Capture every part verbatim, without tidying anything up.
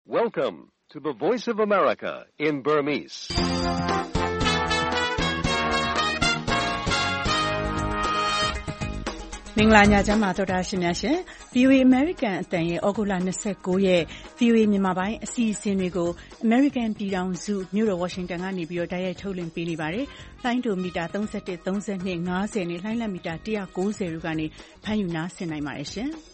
Welcome to the Voice of America in Burmese. ။မင်္ဂလာညချမ်းပါသောတာရှင်များရှင် ဗီအိုအေ American အသံရဲ့ဩဂုတ်လ၂၉ရက် ဗီအိုအေမြန်မာပိုင်းအစီအစဉ်တွေကို American ပြည်ထောင်စုမြို့တော် Washington ကနေပြီးတော့တိုက်ရိုက်ထုတ်လွှင့်ပေးနေပါတယ်။လိုင်းဒိုမီတာ၃၁ ၃၂ ၅၀နဲ့လိုင်းလက်မီတာ၁၉၀တို့ကနေဖမ်းယူနားဆင်နိုင်ပါတယ်ရှင်။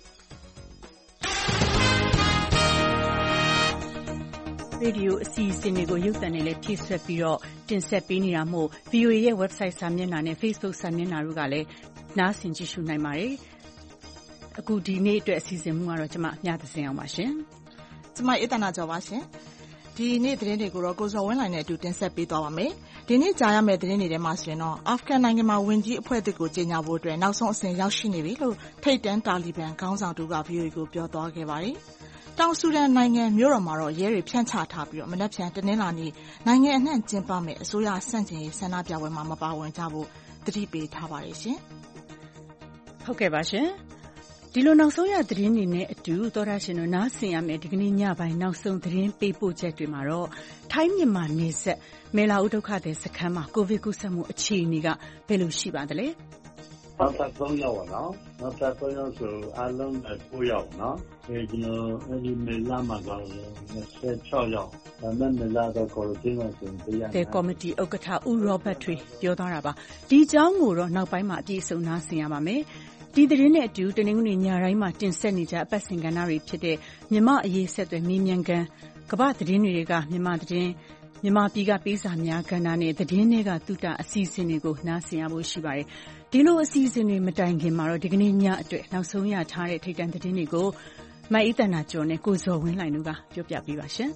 ရေဒီယိုအစီအစဉ်တွေကိုရုပ်သံနဲ့လည်းဖြည့်ဆွက်ပြီးတော့တင်ဆက်ပေးနေတာမို့ ဗီအိုအေရဲ့ website စာမျက်နှာနဲ့ Facebook စာမျက်နှာတို့ကလည်းနားဆင်ကြည့်ရှုနိုင်ပါတယ်။အခုဒီနေ့အတွက်အစီအစဉ်မှုကတော့ကျွန်မညသစင်အောင်ပါရှင်။ကျွန်မအေးတနာကျော်ပါရှင်။ဒီနေ့သတင်းတွေကိုတော့ကိုစောဝင်းလိုင်းနဲ့အတူတင်ဆက်ပေးသွားပါမယ်။ဒီနေ့ကြားရမယ့်သတင်းတွေထဲမှာဆိုရင်တော့အာဖဂန်နိုင်ငံမှာဝင်ကြီးအဖွဲ့အသစ်ကိုကြေညာဖို့အတွက်နောက်ဆုံးအဆင့်ရောက်ရှိနေပြီလို့ထိပ်တန်းတာလီဘန်ခေါင်းဆောင်တူက ဗီအိုအေ ကိုပြောသွားခဲ့ပါတယ်။တောင်ဆူဒန်နိုင်ငံမြို့တော်မှာတော့ရဲတွေဖြန့်ချထားပြီးတော့မနက်ဖြန်တနင်္လာနေ့နိုင်ငံအနှံ့ကျင်းပမယ့်အစိုးရဆန့်ကျင်ရေးဆန္ဒပြပွဲမှာမပါဝင်ကြဖို့တတိပေးထားပါတယ်ရှင်။ဟုတ်ကဲ့ပါရှင်ဒီလိုနောက်ဆုံးရသတင်းတွေနဲ့အတူသောတာရှင်တို့နားဆင်ရမယ့်ဒီကနေ့ညပိုင်းနောက်ဆုံးသတင်းပေးပို့ချက်တွေမှာတော့ထိုင်းမြန်မာနယ်စပ်မဲလာဦးဒုက္ခသည်စခန်းမှာကိုဗစ်ကူးစက်မှုအခြေအနေကဘယ်လိုရှိပါသလဲနောက်ထပ်သုံးယောက်ပါနော်နောက်ထပ်သုံးယောက်ဆိုအားလုံးကိုးယောက်နော်ဒီကျွန်တော်အဲဒီမေလာမှာတော့၂၆ယောက်ဒါနဲ့မေလာတော့ကိုရင်းမှာဆိုတရားတဲ့ကော်မတီဥက္ကဋ္ဌဦးရောဘတ်ထွေပြောသွားတာပါဒီအကြောင်းကိုတော့နောက်ပိုင်းမှာအပြည့်အစုံနားဆင်ရပါမယ်ဒီသတင်းနဲ့အတူတနင်္ဂနွေညတိုင်းမှာတင်ဆက်နေကြအပတ်စဉ်ကဏ္ဍတွေဖြစ်တဲ့မြမအရေးဆက်သွယ်မေးမြန်းခန်းကမ္ဘာသတင်းတွေကမြမသတင်းမြမပြည်ကပေးစာများကဏ္ဍနဲ့သတင်းတွေကတုတအစီအစဉ်တွေကိုနားဆင်ရဖို့ရှိပါတယ်ဒီလိုအစီအစဉ်တွေမတိုင်ခင်မှာတော့ဒီကနေ့ညအတွက်နောက်ဆုံးရထားတဲ့ထိပ်တန်းသတင်းတွေကိုမအေးတနာကျော်နဲ့ကိုဇော်ဝင်းလှိုင်တို့ကပြောပြပေးပါရှင်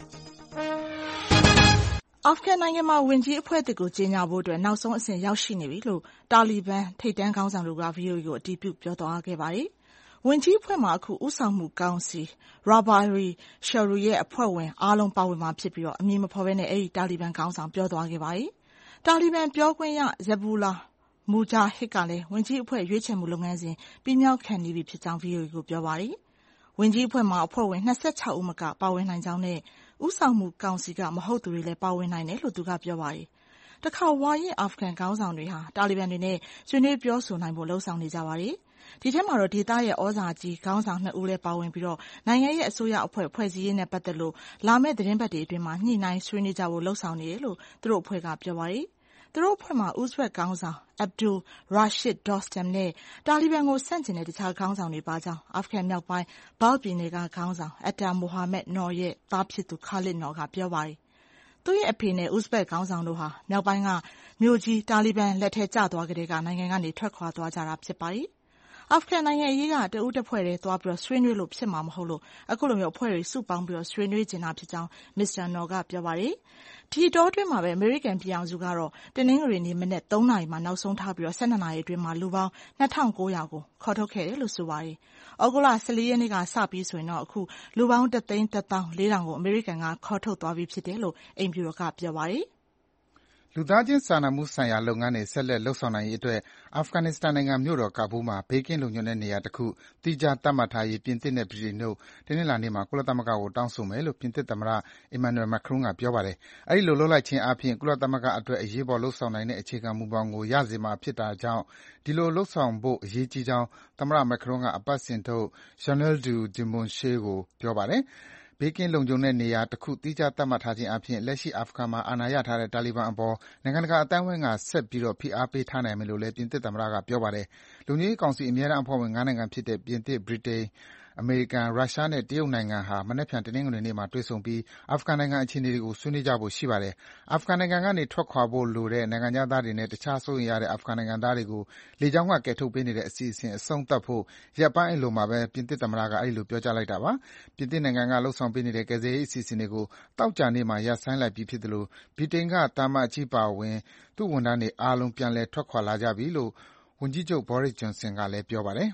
အာဖဂန်နိုင်ငံမှာဝင်ကြီးအဖွဲ့အသစ်ကိုကြေညာဖို့အတွက်နောက်ဆုံးအဆင့်ရောက်ရှိနေပြီလို့တာလီဘန်ထိပ်တန်းခေါင်းဆောင်တို့က ဗီအိုအေ ကိုအတည်ပြုပြောသွားခဲ့ပါတယ်။ဝင်ကြီးအဖွဲ့မှာအခုဦးဆောင်မှုကောင်စီ Rabari Sharu ရဲ့အဖွဲ့ဝင်အားလုံးပါဝင်မှာဖြစ်ပြီးတော့အမည်မဖော်ဘဲနဲ့အဲဒီတာလီဘန်ခေါင်းဆောင်ပြောသွားခဲ့ပါတယ်။တာလီဘန်ပြောခွင့်ရ Zabihullah Mujahid ကလည်းဝင်ကြီးအဖွဲ့ရွေးချယ်မှုလုပ်ငန်းစဉ်ပြီးမြောက်ခံနေပြီဖြစ်ကြောင်း ဗီအိုအေ ကိုပြောပါတယ်။ဝင်ကြီးအဖွဲ့မှာအဖွဲ့ဝင်၂၆ဦးမကပါဝင်နိုင်ကြောင်းနဲ့ဦးဆောင်မှုကောင်စီကမဟုတ်သူတွေလည်းပါဝင်နိုင်တယ်လို့သူကပြောပါတယ်။တခါဝါရင့်အာဖဂန်ခေါင်းဆောင်တွေဟာတာလီဘန်တွေနဲ့ဆွေးနွေးပြောဆိုနိုင်ဖို့လှုံ့ဆော်နေကြပါတယ်။ဒီထဲမှာတော့ဒေသရဲ့ဩဇာကြီးခေါင်းဆောင်နှစ်ဦးလည်းပါဝင်ပြီးတော့နိုင်ငံရဲ့အစိုးရအဖွဲ့ဖွဲ့စည်းရေးနဲ့ပတ်သက်လို့လာမယ့်သတင်းပတ်တွေအတွင်းမှာညှိနှိုင်းဆွေးနွေးကြဖို့လှုံ့ဆော်နေတယ်လို့သူတို့အဖွဲ့ကပြောပါတယ်။သူတို့အဖွဲ့မှာဥဇဘက်ခေါင်းဆောင် Abdul Rashid Dostum နဲ့တာလီဘန်ကိုဆန့်ကျင်တဲ့တခြားခေါင်းဆောင်တွေပါကြောင်းအာဖဂန်မြောက်ပိုင်းဘာလ်ပြည်နယ်ကခေါင်းဆောင် Atta Mohammed Noor ရဲ့သားဖြစ်သူ Khalid Noor ကပြောပါတယ်။သူ့ရဲ့အဖေနဲ့ဥဇဘက်ခေါင်းဆောင်တို့ဟာမြောက်ပိုင်းကမြို့ကြီးတာလီဘန်လက်ထဲကျသွားကြတဲ့ကနိုင်ငံကနေထွက်ခွာသွားကြတာဖြစ်ပါတယ်။အာဖဂန်နိုင်ငံအရေးကတဦးတစ်ဖွဲ့တည်းသွားပြီးတော့ဆွေးနွေးလို့ဖြစ်မှာမဟုတ်လို့အခုလိုမျိုးအဖွဲ့တွေစုပေါင်းပြီးတော့ဆွေးနွေးကြတာဖြစ်ကြောင်းမစ္စတာနော်ကပြောပါတယ်။ဒီတောအတွင်းမှာပဲအမေရိကန်ပြည်အောင်စုကတော့တင်းနှင်းငွေနေမနေ့၃နာရီမှာနောက်ဆုံးထားပြီးတော့၁၂နာရီအတွင်းမှာလူပေါင်း၂၉၀၀ကိုခေါ်ထုတ်ခဲ့တယ်လို့ဆိုပါတယ်။ဩဂုတ်လ၁၄ရက်နေ့ကစပြီးဆိုရင်တော့အခုလူပေါင်းတစ်သိန်းတစ်သောင်းလေးထောင်ကိုအမေရိကန်ကခေါ်ထုတ်သွားပြီးဖြစ်တယ်လို့အိမ်ဖြူတော်ကပြောပါတယ်။လူသားချင်းစာနာမှုဆိုင်ရာလုပ်ငန်းတွေဆက်လက်လုပ်ဆောင်နိုင်ရေးအတွက်အာဖဂန်နစ္စတန်နိုင်ငံမြို့တော်ကာဘူးလ်မှာဘေးကင်းလုံခြုံတဲ့နေရာတစ်ခုသီးခြားသတ်မှတ်ထားရေးပြင်သစ်နဲ့ဗြိတိန်တို့တနင်္လာနေ့မှာကုလသမဂ္ဂကိုတောင်းဆိုမယ်လို့ပြင်သစ်သမ္မတ Emmanuel Macron ကပြောပါတယ်။အဲဒီလိုလုပ်လိုက်ခြင်းအားဖြင့်ကုလသမဂ္ဂအတွက်အရေးပေါ်လုပ်ဆောင်နိုင်တဲ့အခြေခံမူဘောင်ကိုရစေမှာဖြစ်တာကြောင့်ဒီလိုလုပ်ဆောင်ဖို့အရေးကြီးကြောင်းသမ္မတ Macron ကအပတ်စဉ်ထုတ် Journal du Dimanche ကိုပြောပါတယ်။ဘေးကင်းလုံခြုံတဲ့နေရာတစ်ခုသီးခြားသတ်မှတ်ထားခြင်းအားဖြင့်လက်ရှိအာဖဂန်မှာအာဏာရထားတဲ့တာလီဘန်အပေါ်နိုင်ငံတကာအသိုင်းအဝိုင်းကဆက်ပြီးဖိအားပေးထားနိုင်မယ်လို့လည်းပြင်သစ်သမ္မတကပြောပါတယ်။လုံခြုံရေးကောင်စီအမြဲတမ်းအဖွဲ့ဝင်၅နိုင်ငံဖြစ်တဲ့ပြင်သစ်၊ဗြိတိန်၊အမေရိကန်၊ရုရှားနဲ့တရုတ်နိုင်ငံဟာမနက်ဖြန်တနင်္ဂနွေနေ့မှာတွေ့ဆုံပြီးအာဖဂန်နိုင်ငံအခြေအနေတွေကိုဆွေးနွေးကြဖို့ရှိပါတယ်။အာဖဂန်နိုင်ငံကနေထွက်ခွာဖို့လိုတဲ့နိုင်ငံခြားသားတွေနဲ့တခြားစိုးရိမ်ရတဲ့အာဖဂန်နိုင်ငံသားတွေကိုလေကြောင်းကကယ်ထုတ်ပေးနေတဲ့အစီအစဉ်အဆုံးသတ်ဖို့ရက်ပိုင်းအလိုမှာပဲပြင်သစ်သမ္မတကအဲဒီလိုပြောကြားလိုက်တာပါ။ပြင်သစ်နိုင်ငံကလုပ်ဆောင်ပေးနေတဲ့ကယ်ဆယ်ရေးအစီအစဉ်တွေကိုသောကြာနေ့မှာရပ်ဆိုင်းလိုက်ပြီဖြစ်သလိုဗြိတိန်ကသံအမတ်ကြီးအပါအဝင်သူ့ဝန်ထမ်းတွေအားလုံးပြန်လည်ထွက်ခွာလာကြပြီလို့ဝန်ကြီးချုပ် Boris Johnson ကလည်းပြောပါတယ်။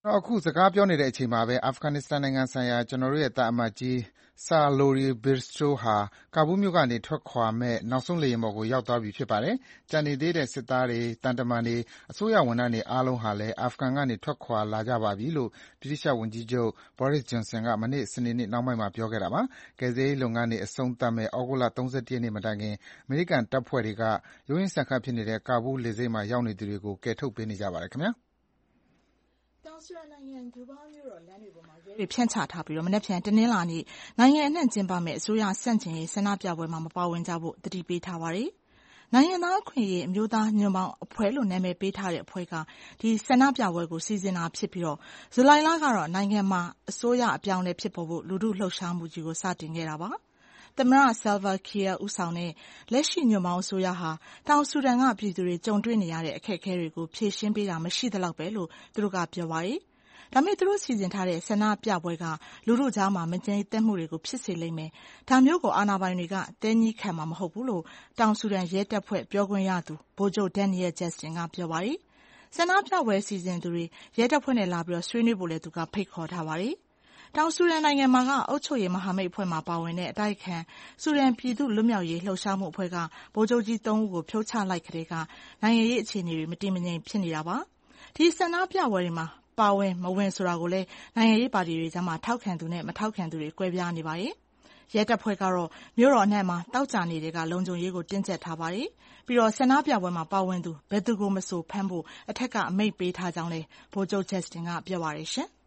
အခုစကားပြောနေတဲ့အချိန်မှာပဲအာဖဂန်နစ္စတန်နိုင်ငံဆိုင်ရာကျွန်တော်တို့ရဲ့တာအမတ်ကြီး Salori Birsto ဟာကာဘူးမြို့ကနေထွက်ခွာမဲ့နောက်ဆုံးလေယာဉ်ပေါ်ကိုရောက်သွားပြီဖြစ်ပါတယ်။ကျန်နေသေးတဲ့စစ်သားတွေ၊တန်တမန်တွေ၊အစိုးရဝန်ထမ်းတွေအားလုံးဟာလည်းအာဖဂန်ကနေထွက်ခွာလာကြပါပြီလို့ဗြိတိသျှဝန်ကြီးချုပ် Boris Johnson ကမနေ့စနေနေ့နှောင်းပိုင်းမှာပြောခဲ့တာပါ။ကယ်ဆယ်ရေးလုပ်ငန်းတွေအဆုံးသတ်မယ့်သြဂုတ်လ၃၁ရက်နေ့မတိုင်ခင်အမေရိကန်တပ်ဖွဲ့တွေကရုန်းရင်းဆန်ခတ်ဖြစ်နေတဲ့ကာဘူးလေဆိပ်မှာရောက်နေသူတွေကိုကယ်ထုတ်ပေးနေကြပါတယ်ခင်ဗျာ။တောင်ဆူဒန်နိုင်ငံဂျူဘာမြို့တော်လမ်းတွေပေါ်မှာရဲတွေဖြန့်ချထားပြီးမနက်ဖြန်တနင်္လာနေ့နိုင်ငံအနှံ့ကျင်းပမယ့်အစိုးရဆန့်ကျင်ရေးဆန္ဒပြပွဲမှာမပါဝင်ကြဖို့သတိပေးထားပါတယ်။နိုင်ငံသားအခွင့်အရေးအမျိုးသားညွန့်ပေါင်းအဖွဲ့လို့နာမည်ပေးထားတဲ့အဖွဲ့ကဒီဆန္ဒပြပွဲကိုစီစဉ်တာဖြစ်ပြီးဇူလိုင်လကတော့နိုင်ငံမှာအစိုးရအပြောင်းအလဲဖြစ်ပေါ်ဖို့လူထုလှုပ်ရှားမှုကြီးကိုစတင်ခဲ့တာပါ။သမ္မတ Salva Kiir ဦးဆောင်တဲ့လက်ရှိညွန့်ပေါင်းအစိုးရဟာတောင်ဆူဒန်ကပြည်သူတွေကြုံတွေ့နေရတဲ့အခက်အခဲတွေကိုဖြေရှင်းပေးတာမရှိသလောက်ပဲလို့သူတို့ကပြောပါတယ်။ဒါပေမဲ့သူတို့စီစဉ်ထားတဲ့ဆန္ဒပြပွဲကလူထုကြားမှာမငြိမ်သက်မှုတွေကိုဖြစ်စေလိမ့်မယ်။ဒါမျိုးကိုအာဏာပိုင်တွေကသည်းညည်းခံမှာမဟုတ်ဘူးလို့တောင်ဆူဒန်ရဲတပ်ဖွဲ့ပြောခွင့်ရသူဗိုလ်ချုပ် Daniel Justin ကပြောပါတယ်။ဆန္ဒပြပွဲစီစဉ်သူတွေရဲတပ်ဖွဲ့နဲ့လာပြီးဆွေးနွေးဖို့လည်းသူကဖိတ်ခေါ်ထားပါတယ်။တောင်ဆူဒန်နိုင်ငံမှာကအုပ်ချုပ်ရေးမဟာမိတ်အဖွဲ့မှာပါဝင်တဲ့အတိုက်အခံဆူဒန်ပြည်သူ့လွတ်မြောက်ရေးလှုပ်ရှားမှုအဖွဲ့ကဗိုလ်ချုပ်ကြီးသုံးဦးကိုဖြုတ်ချလိုက်ကတည်းကနိုင်ငံရေးအခြေအနေတွေမတည်မငြိမ်ဖြစ်နေတာပါ။ဒီဆန္ဒပြပွဲတွေမှာပါဝင်မဝင်ဆိုတာကိုလည်းနိုင်ငံရေးပါတီတွေကြားမှာထောက်ခံသူနဲ့မထောက်ခံသူတွေကွဲပြားနေပါတယ်။ရဲတပ်ဖွဲ့ကတော့မြို့တော်အနှံ့မှာတောက်ကြနေတဲ့ကလုံခြုံရေးကိုတင်းကျပ်ထားပါတယ်။ပြီးတော့ဆန္ဒပြပွဲမှာပါဝင်သူဘယ်သူကိုမဆိုဖမ်းဖို့အထက်ကအမိန့်ပေးထားကြောင်းလည်းဗိုလ်ချုပ် Justin ကပြောပါတယ်ရှင်။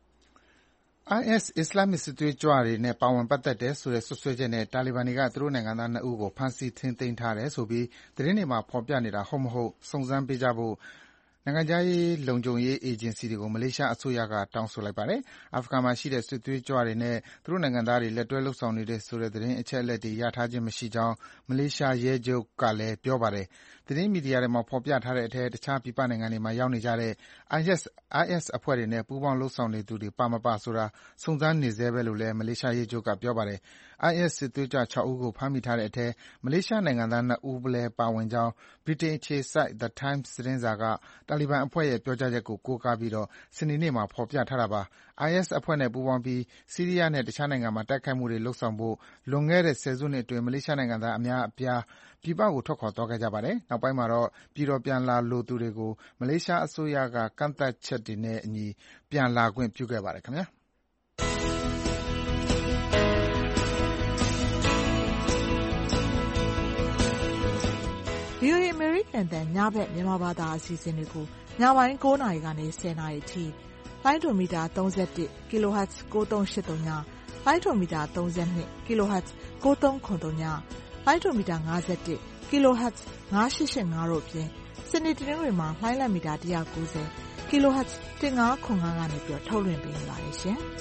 I S အစ္စလာမ်မစ်စစ်သွေးကြွတွေနဲ့ပါဝင်ပတ်သက်တယ်ဆိုတဲ့စွပ်စွဲချက်နဲ့တာလီဘန်တွေကသူတို့နိုင်ငံသားနှစ်ဦးကိုဖမ်းဆီးထိန်းသိမ်းထားတယ်ဆိုပြီးသတင်းတွေမှာဖော်ပြနေတာဟုတ်မဟုတ်စုံစမ်းပေးကြဖို့နိုင်ငံခြားရေးလုံခြုံရေးအေဂျင်စီတွေကိုမလေးရှားအစိုးရကတောင်းဆိုလိုက်ပါတယ်။အာဖဂန်မှာရှိတဲ့စစ်သွေးကြွတွေနဲ့သူတို့နိုင်ငံသားတွေလက်တွဲလုပ်ဆောင်နေတယ်ဆိုတဲ့သတင်းအချက်အလက်တွေရထားခြင်းမရှိကြောင်းမလေးရှားရဲချုပ်ကလည်းပြောပါတယ်။သတင်းမီဒီယာတွေမှာဖော်ပြထားတဲ့အထဲတခြားပြည်ပနိုင်ငံတွေမှာရောက်နေကြတဲ့ I S အဖွဲ့တွေနဲ့ပူးပေါင်းလုပ်ဆောင်နေသူတွေပါမပါဆိုတာစုံစမ်းနေဆဲပဲလို့လည်းမလေးရှားရဲချုပ်ကပြောပါတယ်။ I S စစ်သွေးကြွခြောက်ဦးကိုဖမ်းမိထားတဲ့အထဲမလေးရှားနိုင်ငံသားနှစ်ဦးလည်းပါဝင်ကြောင်းဗြိတိန်အခြေစိုက် The Times သတင်းစာကတာလီဘန်အဖွဲ့ရဲ့ပြောကြားချက်ကိုကိုးကားပြီးစနေနေ့မှာဖော်ပြထားတာပါ။ I S အဖွဲ့နဲ့ပူးပေါင်းပြီးဆီးရီးယားနဲ့တခြားနိုင်ငံမှာတိုက်ခိုက်မှုတွေလုပ်ဆောင်ဖို့လွန်ခဲ့တဲ့ဆယ်စုနှစ်အတွင်းမလေးရှားနိုင်ငံသားအများအပြားပြည်ပကိုထွက်ခွာသွားခဲ့ကြပါတယ်။နောက်ပိုင်းမှာတော့ပြည်တော်ပြန်လာလိုသူတွေကိုမလေးရှားအစိုးရကကန့်သတ်ချက်တွေနဲ့အညီပြန်လာခွင့်ပြုခဲ့ပါတယ်ခင်ဗျာ။ဗွီအိုအေ အမေရိကန်အသံညဘက်မြန်မာဘာသာအစီအစဉ်တွေကိုညပိုင်း၉နာရီကနေ၁၀နာရီအထိလိုင်းဒိုမီတာ၃၁ kHz ၉၃၈၃ညလိုင်းဒိုမီတာ၃၂ kHz ၉၃၇၃ညလိုင်းဒိုမီတာ၅၁ kHz ၅၈၈၅တို့အပြင်စနေတနင်္ဂနွေမှာလိုင်းလက်မီတာ၁၉၀ kHz ၁၅၇၅ကနေပြီးထုတ်လွှင့်ပေးနေပါတယ်ရှင်။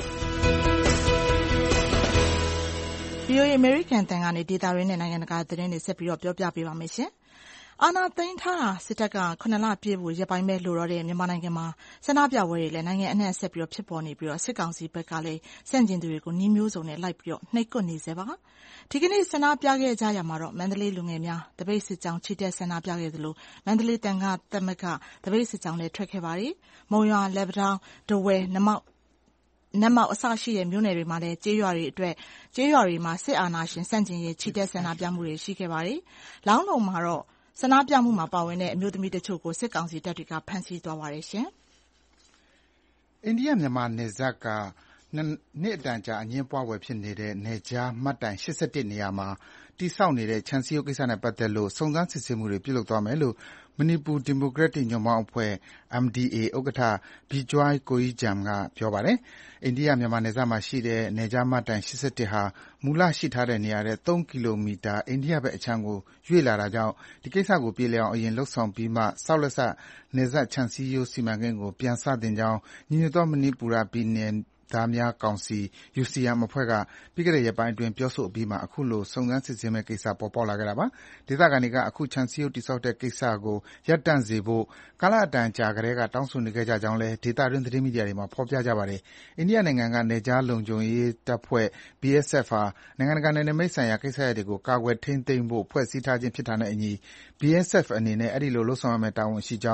ဗွီအိုအေ အမေရိကန်အသံကနေဒေတာရင်းနဲ့နိုင်ငံတကာသတင်းတွေဆက်ပြီးတော့ပြောပြပေးပါမယ်ရှင်။အာဏာသိမ်းထားတာစစ်တပ်ကခုနှစ်လပြည့်ဖို့ရက်ပိုင်းပဲလိုတော့တဲ့မြန်မာနိုင်ငံမှာဆန္ဒပြပွဲတွေလည်းနိုင်ငံအနှံ့ဆက်ပြီးဖြစ်ပေါ်နေပြီးစစ်ကောင်စီဘက်ကလည်းဆန့်ကျင်သူတွေကိုနှီးမျိုးစုံနဲ့လိုက်ပြီးနှိပ်ကွပ်နေစေပါ။ဒီကနေ့ဆန္ဒပြခဲ့ကြရမှာတော့မန္တလေးလူငယ်များတပိတ်စစ်ကြောင်းချီတက်ဆန္ဒပြခဲ့သလိုမန္တလေးတန်ခါးသမဂ္ဂတပိတ်စစ်ကြောင်းလည်းထွက်ခဲ့ပါတယ်။မုံရွာလက်ပံတောင်းဒဝဲနမောက်နမောက်အစရှိတဲ့မြို့နယ်တွေမှာလည်းကျေးရွာတွေအတွက်ကျေးရွာတွေမှာစစ်အာဏာရှင်ဆန့်ကျင်ရေးချီတက်ဆန္ဒပြမှုတွေရှိခဲ့ပါတယ်။လောင်းလုံးမှာတော့ဆန္ဒပြမှုမှာပါဝင်တဲ့အမျိုးသမီးတချို့ကိုစစ်ကောင်စီတပ်တွေကဖမ်းဆီးသွားပါတယ်ရှင်။အိန္ဒိယမြန်မာနယ်စပ်ကနှစ်အတန်ကြာအငြင်းပွားဖွယ်ဖြစ်နေတဲ့နယ်ခြားမှတ်တိုင်၈၁နေရာမှာတည်ဆောက်နေတဲ့ခြံစည်းရိုးကိစ္စနဲ့ပတ်သက်လို့စုံစမ်းစစ်ဆေးမှုတွေပြုလုပ်သွားမယ်လို့မဏိပူဒီမိုကရက်တစ်ညွန့်ပေါင်းအဖွဲ့ M D A ဥက္ကဋ္ဌ Bijoy Koijam ကပြောပါတယ်။အိန္ဒိယမြန်မာနယ်စပ်မှာရှိတဲ့နယ်ခြားမှတ်တိုင်၈၁ဟာမူလရှိထားတဲ့နေရာထက်၃ကီလိုမီတာအိန္ဒိယဘက်အခြမ်းကိုရွေ့လာတာကြောင့်ဒီကိစ္စကိုပြေလည်အောင်အရင်လုပ်ဆောင်ပြီးမှဆောက်လက်စနယ်စပ်ခြံစည်းရိုးစီမံကိန်းကိုပြန်စတင်ကြောင်းညီညွတ်သောမဏိပူရပြည်နယ်သားများကောင်စီ U C M အဖွဲ့ကပြီးခဲ့တဲ့ရက်ပိုင်းအတွင်းပြောဆိုအပြီးမှာအခုလိုစုံစမ်းစစ်ဆေးမယ့်ကိစ္စပေါ်ပေါက်လာခဲ့တာပါ။ဒေသခံတွေကအခုခြံစည်းရိုးတည်ဆောက်တဲ့ကိစ္စကိုရပ်တန့်စေဖို့ကာလအတန်ကြာကတည်းကတောင်းဆိုနေခဲ့ကြကြောင်းလည်းဒေသတွင်းသတင်းမီဒီယာတွေမှာဖော်ပြကြပါတယ်။အိန္ဒိယနိုင်ငံကနယ်ခြားလုံခြုံရေးတပ်ဖွဲ့ B S F ဟာနိုင်ငံတကာနယ်နိမိတ်ဆိုင်ရာကိစ္စရပ်တွေကိုကာကွယ်ထိန်းသိမ်းဖို့ဖွဲ့စည်းထားခြင်းဖြစ်တာနဲ့အညီ B S F အနေနဲ့အဲဒီလိုလုပ်ဆောင်ရမယ့်တာဝန်ရှိကြောင်း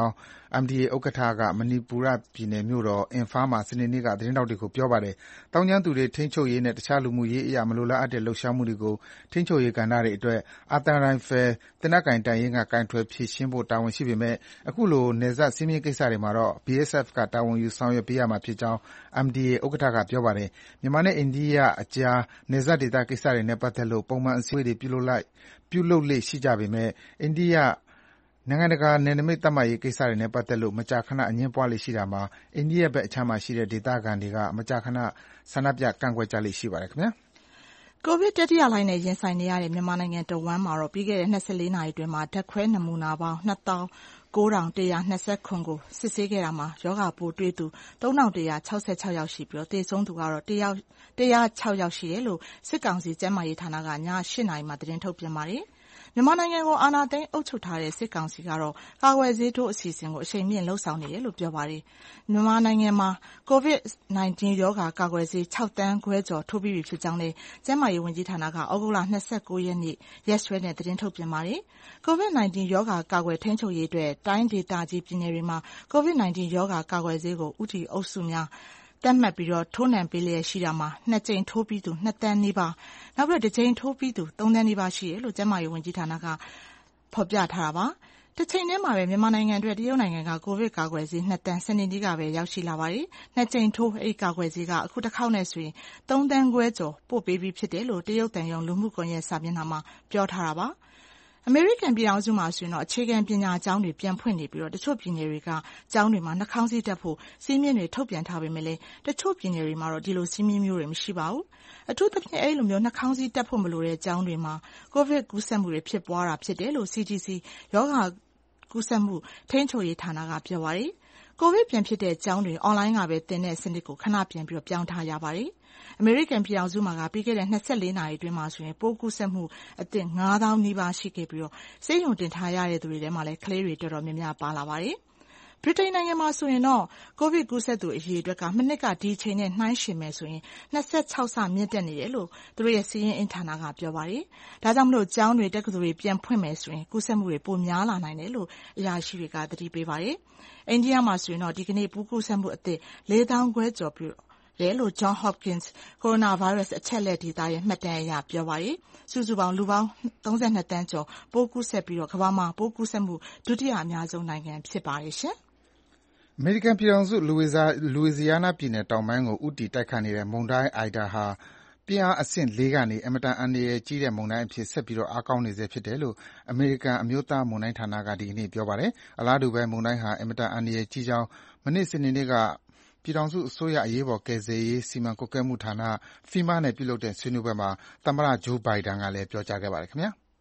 ။ အမ် ဒီ အေ ဥက္ကဋ္ဌက မဏိပူရပြည်နယ်မြို့တော် အင်ဖားမှာ စနေနေ့က သတင်းထောက်တွေကို ပြောပါတယ်။ သောင်းကျန်းသူတွေ ထိန်းချုပ်ရေးနဲ့ တခြားလူမှုရေးအရ မလိုလားအပ်တဲ့ လှုပ်ရှားမှုတွေကို ထိန်းချုပ်ရေးကဏ္ဍတွေအတွက် အာသံရိုင်ဖယ် သေနတ်ကိုင်တပ်ရင်းက ကိုင်တွယ်ဖြေရှင်းဖို့ တာဝန်ရှိပေမယ့် အခုလို နယ်စပ်စည်းမျဉ်းကိစ္စတွေမှာတော့ ဘီ အက်စ် အက်ဖ် က တာဝန်ယူဆောင်ရွက်ပေးရမှာဖြစ်ကြောင်း အမ် ဒီ အေ ဥက္ကဋ္ဌက ပြောပါတယ်။ မြန်မာနဲ့ အိန္ဒိယအကြား နယ်စပ်ဒေသကိစ္စတွေနဲ့ပတ်သက်လို့ ပုံမှန်အစည်းအဝေးတွေ ပြုလုပ်လေ့ရှိကြပေမယ့် အိန္ဒိယ နိုင်ငံတကာနယ်နိမိတ်သတ်မှတ်ရေးကိစ္စတွေနဲ့ပတ်သက်လို့ မကြာခဏ အငြင်းပွားလေ့ရှိတာမှာ အိန္ဒိယဘက်အခြမ်းမှာရှိတဲ့ ဒေသခံတွေက မကြာခဏ ဆန္ဒပြ ကန့်ကွက်ကြလေ့ရှိပါတယ်။ကိုဗစ်တတိယလှိုင်းနဲ့ရင်ဆိုင်နေရတဲ့မြန်မာနိုင်ငံတဝန်းမှာပြီးခဲ့တဲ့၂၄နာရီအတွင်းဓာတ်ခွဲနမူနာပေါင်းနှစ်သောင်းကိုးထောင်တစ်ရာ၂၇ခုကိုစစ်ဆေးခဲ့တာမှာရောဂါပိုးတွေ့သူသုံးထောင်တစ်ရာခြောက်ဆယ်ခြောက်ယောက်ရှိပြီးသေဆုံးသူကတော့တစ်ရာခြောက်ယောက်ရှိတယ်လို့စစ်ကောင်စီကျန်းမာရေးဌာနကည၈နာရီမှာသတင်းထုတ်ပြန်ပါတယ်။မြန်မာနိုင်ငံကိုအာဏာသိမ်းအုပ်ချုပ်ထားတဲ့စစ်ကောင်စီကတော့ကာကွယ်ဆေးထိုးအစီအစဉ်ကိုအရှိန်မြှင့်လုပ်ဆောင်နေတယ်လို့ပြောပါတယ်။မြန်မာနိုင်ငံမှာကိုဗစ် ၁၉ ရောဂါကာကွယ်ဆေးခြောက်သန်းခွဲကျော်ထိုးပြီးပြီဖြစ်ကြောင်းလည်းကျန်းမာရေးဝန်ကြီးဌာနကဩဂုတ်လ၂၉ရက်နေ့ရက်စွဲနဲ့သတင်းထုတ်ပြန်ပါတယ်။ ကိုဗစ် ၁၉ ရောဂါကာကွယ်ထိန်းချုပ်ရေးအတွက်တိုင်းဒေသကြီးပြည်နယ်တွေမှာကိုဗစ် ၁၉ ရောဂါကာကွယ်ဆေးကိုဦးတည်အုပ်စုများသတ်မှတ်ပြီးထိုးနှံပေးလျက်ရှိတာမှာနှစ်ကြိမ်ထိုးပြီးသူနှစ်သန်းနီးပါးနောက်ပြီးတစ်ကြိမ်ထိုးပြီးသူသုံးသန်းနီးပါးရှိတယ်လို့ကျန်းမာရေးဝန်ကြီးဌာနကဖော်ပြထားပါတယ်။တချိန်တည်းမှာပဲမြန်မာနိုင်ငံအတွက်တရုတ်နိုင်ငံကကိုဗစ်ကာကွယ်ဆေးနှစ်သန်းစနေနေ့ကပဲရောက်ရှိလာပါတယ်။နှစ်ကြိမ်ထိုးအဲဒီကာကွယ်ဆေးကအခုတစ်ခေါက်နဲ့ဆိုရင်သုံးသန်းခွဲကျော်ပို့ပေးပြီးဖြစ်တယ်လို့တရုတ်သံရုံးလူမှုကွန်ရက်စာမျက်နှာမှာပြောထားတာပါ။အမေရိကန်ပြည်ထောင်စုမှာဆိုရင်တော့အခြေခံပညာကျောင်းတွေပြန်ဖွင့်နေပြီးတချို့ပြည်နယ်တွေကကျောင်းတွေမှာနှာခေါင်းစည်းတပ်ဖို့စည်းမျဉ်းတွေထုတ်ပြန်ထားပေမယ့်လည်းတချို့ပြည်နယ်တွေမှာတော့ဒီလိုစည်းမျဉ်းမျိုးတွေမရှိပါဘူး။အထူးသဖြင့်အဲဒီလိုမျိုးနှာခေါင်းစည်းတပ်ဖို့မလိုတဲ့ကျောင်းတွေမှာကိုဗစ်ကူးစက်မှုတွေဖြစ်ပွားတာဖြစ်တယ်လို့ စီ ဒီ စီ ရောဂါကူးစက်မှုထိန်းချုပ်ရေးဌာနကပြောပါတယ်။ကိုဗစ်ပြန်ဖြစ်တဲ့ကျောင်းတွေအွန်လိုင်းကပဲသင်တဲ့စနစ်ကိုခဏပြန်ပြီးပြောင်းထားရပါတယ်။အမေရိကန်ပြည်ထောင်စုမှာကပြီးခဲ့တဲ့၂၄နာရီအတွင်းမှာဆိုရင်ပိုးကူးစက်မှုအသစ်ငါးသောင်းနီးပါးရှိခဲ့ပြီးဆေးရုံတင်ထားရတဲ့သူတွေထဲမှာလည်းကလေးတွေတော်တော်များများပါလာပါတယ်။ဗြိတိန်နိုင်ငံမှာဆိုရင်တော့ကိုဗစ်ကူးစက်သူအရေအတွက်ကမနှစ်ကဒီအချိန်နဲ့နှိုင်းယှဉ်မယ်ဆိုရင်၂၆ဆမြင့်တက်နေတယ်လို့သူတို့ရဲ့စီးရင်အင်ဌာနကပြောပါတယ်။ဒါကြောင့်မလို့ကျောင်းတွေတက္ကသိုလ်တွေပြန်ဖွင့်မယ်ဆိုရင်ကူးစက်မှုတွေပိုများလာနိုင်တယ်လို့အရာရှိတွေကသတိပေးပါတယ်။အိန္ဒိယမှာဆိုရင်တော့ဒီကနေ့ပိုးကူးစက်မှုအသစ်လေးသောင်းခွဲကျော်ပြီးတယ်လို့ John Hopkins ကိုရိုနာဗိုင်းရပ်စ်အချက်အလက်ဒေသရဲ့မှတ်တမ်းအရပြောပါတယ်။စုစုပေါင်းလူပေါင်းသုံးဆယ်နှစ်သန်းကျော်ပိုးကူးစက်ပြီးကမ္ဘာမှာပိုးကူးစက်မှုဒုတိယအများဆုံးနိုင်ငံဖြစ်ပါတယ်ရှင်။အမေရိကန်ပြည်ထောင်စုလူဝီဇီယားနားပြည်နယ်တောင်ပိုင်းကိုဦးတည်တိုက်ခတ်နေတဲ့မုန်တိုင်း Ida ဟာပြင်းအားအဆင့်လေးကနေအင်မတန်အန္တရာယ်ကြီးတဲ့မုန်တိုင်းအဖြစ်ဆက်ပြီးအားကောင်းနေဆဲဖြစ်တယ်လို့အမေရိကန်အမျိုးသားမုန်တိုင်းဌာနကဒီကနေ့ပြောပါတယ်။အလားတူပဲမုန်တိုင်းဟာအင်မတန်အန္တရာယ်ကြီးကြောင်းမနေ့စနေနေ့ကပြည်ထောင်စုအစိုးရအရေးပေါ်ကယ်ဆယ်ရေးစီမံကွပ်ကဲမှုဌာန FEMA နဲ့ပြုလုပ်တဲ့ဆွေးနွေးပွဲမှာသမ္မတ Joe Biden ကလည်းပြောကြားခဲ့ပါတယ်ခင်ဗျာ။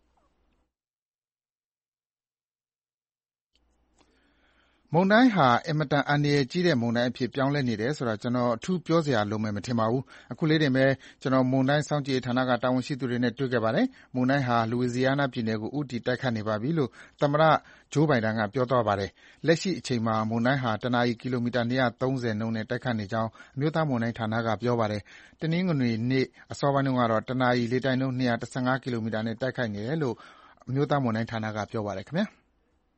မုန်တိုင်းဟာအင်မတန်အန္တရာယ်ကြီးတဲ့မုန်တိုင်းအဖြစ်ပြောင်းလဲနေတယ်ဆိုတာကျွန်တော်အထူးပြောစရာလိုမယ်မထင်ပါဘူး။အခုလေးတင်ပဲကျွန်တော်မုန်တိုင်းစောင့်ကြည့်ရေးဌာနကတာဝန်ရှိသူတွေနဲ့တွေ့ခဲ့ပါတယ်။မုန်တိုင်းဟာလူဝီဇီယားနားပြည်နယ်ကိုဦးတည်တိုက်ခတ်နေပါပြီလို့သမ္မတ Joe Biden ကပြောသွားပါတယ်။လက်ရှိအချိန်မှာမုန်တိုင်းဟာတနာရီကီလိုမီတာ၂၃၀နှုန်းနဲ့တိုက်ခတ်နေကြောင်းအမျိုးသားမုန်တိုင်းဌာနကပြောပါတယ်။တနင်္ဂနွေနေ့အစောပိုင်းတုန်းကတော့တနာရီလေတိုက်နှုန်း၂၁၅ကီလိုမီတာနဲ့တိုက်ခတ်နေတယ်လို့အမျိုးသားမုန်တိုင်းဌာနကပြောပါတယ်ခင်ဗျာ။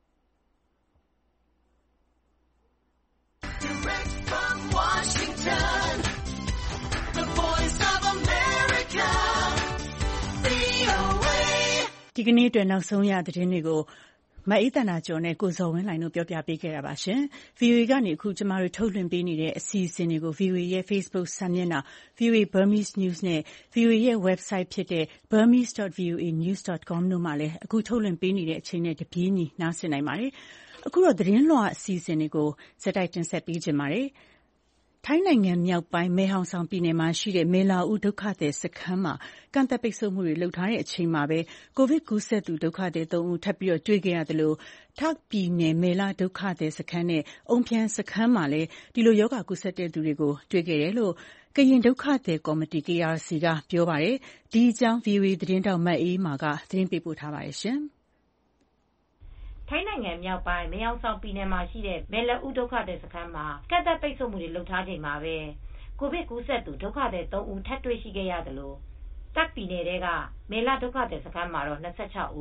Direct from Washington, the voice of America, ဗွီအိုအေဒီကနေ့အတွက်နောက်ဆုံးရသတင်းတွေကိုမအေးသန္တာကျော်နဲ့ကိုဇော်ဝင်းလှိုင်တို့ပြောပြပေးခဲ့တာပါရှင်။ ဗွီအိုအေကနေအခုကျမတို့ထုတ်လွှင့်ပေးနေတဲ့အစီအစဉ်တွေကို ဗွီအိုအေရဲ့ Facebook စာမျက်နှာ ဗွီအိုအေ Burmese News နဲ့ ဗွီအိုအေရဲ့ website ဖြစ်တဲ့ burmese dot v o a news dot com တို့မှာလည်းအခုထုတ်လွှင့်ပေးနေတဲ့အချိန်နဲ့တပြေးညီနားဆင်နိုင်ပါတယ်။အခုတော့သတင်းလွှာအစီအစဉ်တွေကိုစက်တိုက်တင်ဆက်ပေးကြပါမယ်။ထိုင်းနိုင်ငံမြောက်ပိုင်းမဲဟောင်ဆောင်ပြည်နယ်မှာရှိတဲ့မေလာဦးဒုက္ခသည်စခန်းမှာကန့်သက်ပိတ်ဆို့မှုတွေလုပ်ထားတဲ့အချိန်မှာပဲကိုဗစ်ကူးစက်သူဒုက္ခသည်သုံးဦးထပ်ပြီးတွေ့ခဲ့ရသလိုထောက်ပြည်နယ်မေလာဒုက္ခသည်စခန်းနဲ့အုံဖြန်းစခန်းမှာလည်းဒီလိုယောဂကူးစက်တဲ့သူတွေကိုတွေ့ခဲ့တယ်လို့ကရင်ဒုက္ခသည်ကော်မတီ K R C ကပြောပါတယ်။ဒီအကြောင်း ဗွီအိုအေသတင်းတောက်မအေးမာကသတင်းပေးပို့ထားပါတယ်ရှင်။ထိုင်းနိုင်ငံမြောက်ပိုင်းမဲဟောင်ဆောင်ပြည်နယ်မှာရှိတဲ့မဲလအူဒုက္ခသည်စခန်းမှာကန့်သတ်ပိတ်ဆို့မှုတွေလုပ်ထားချိန်မှာပဲကိုဗစ်ကူးစက်သူဒုက္ခသည်သုံးဦးထပ်တွေ့ရှိခဲ့ရသလိုတပ်ပြည်နယ်ထဲကမဲလဒုက္ခသည်စခန်းမှာတော့၂၆ဦး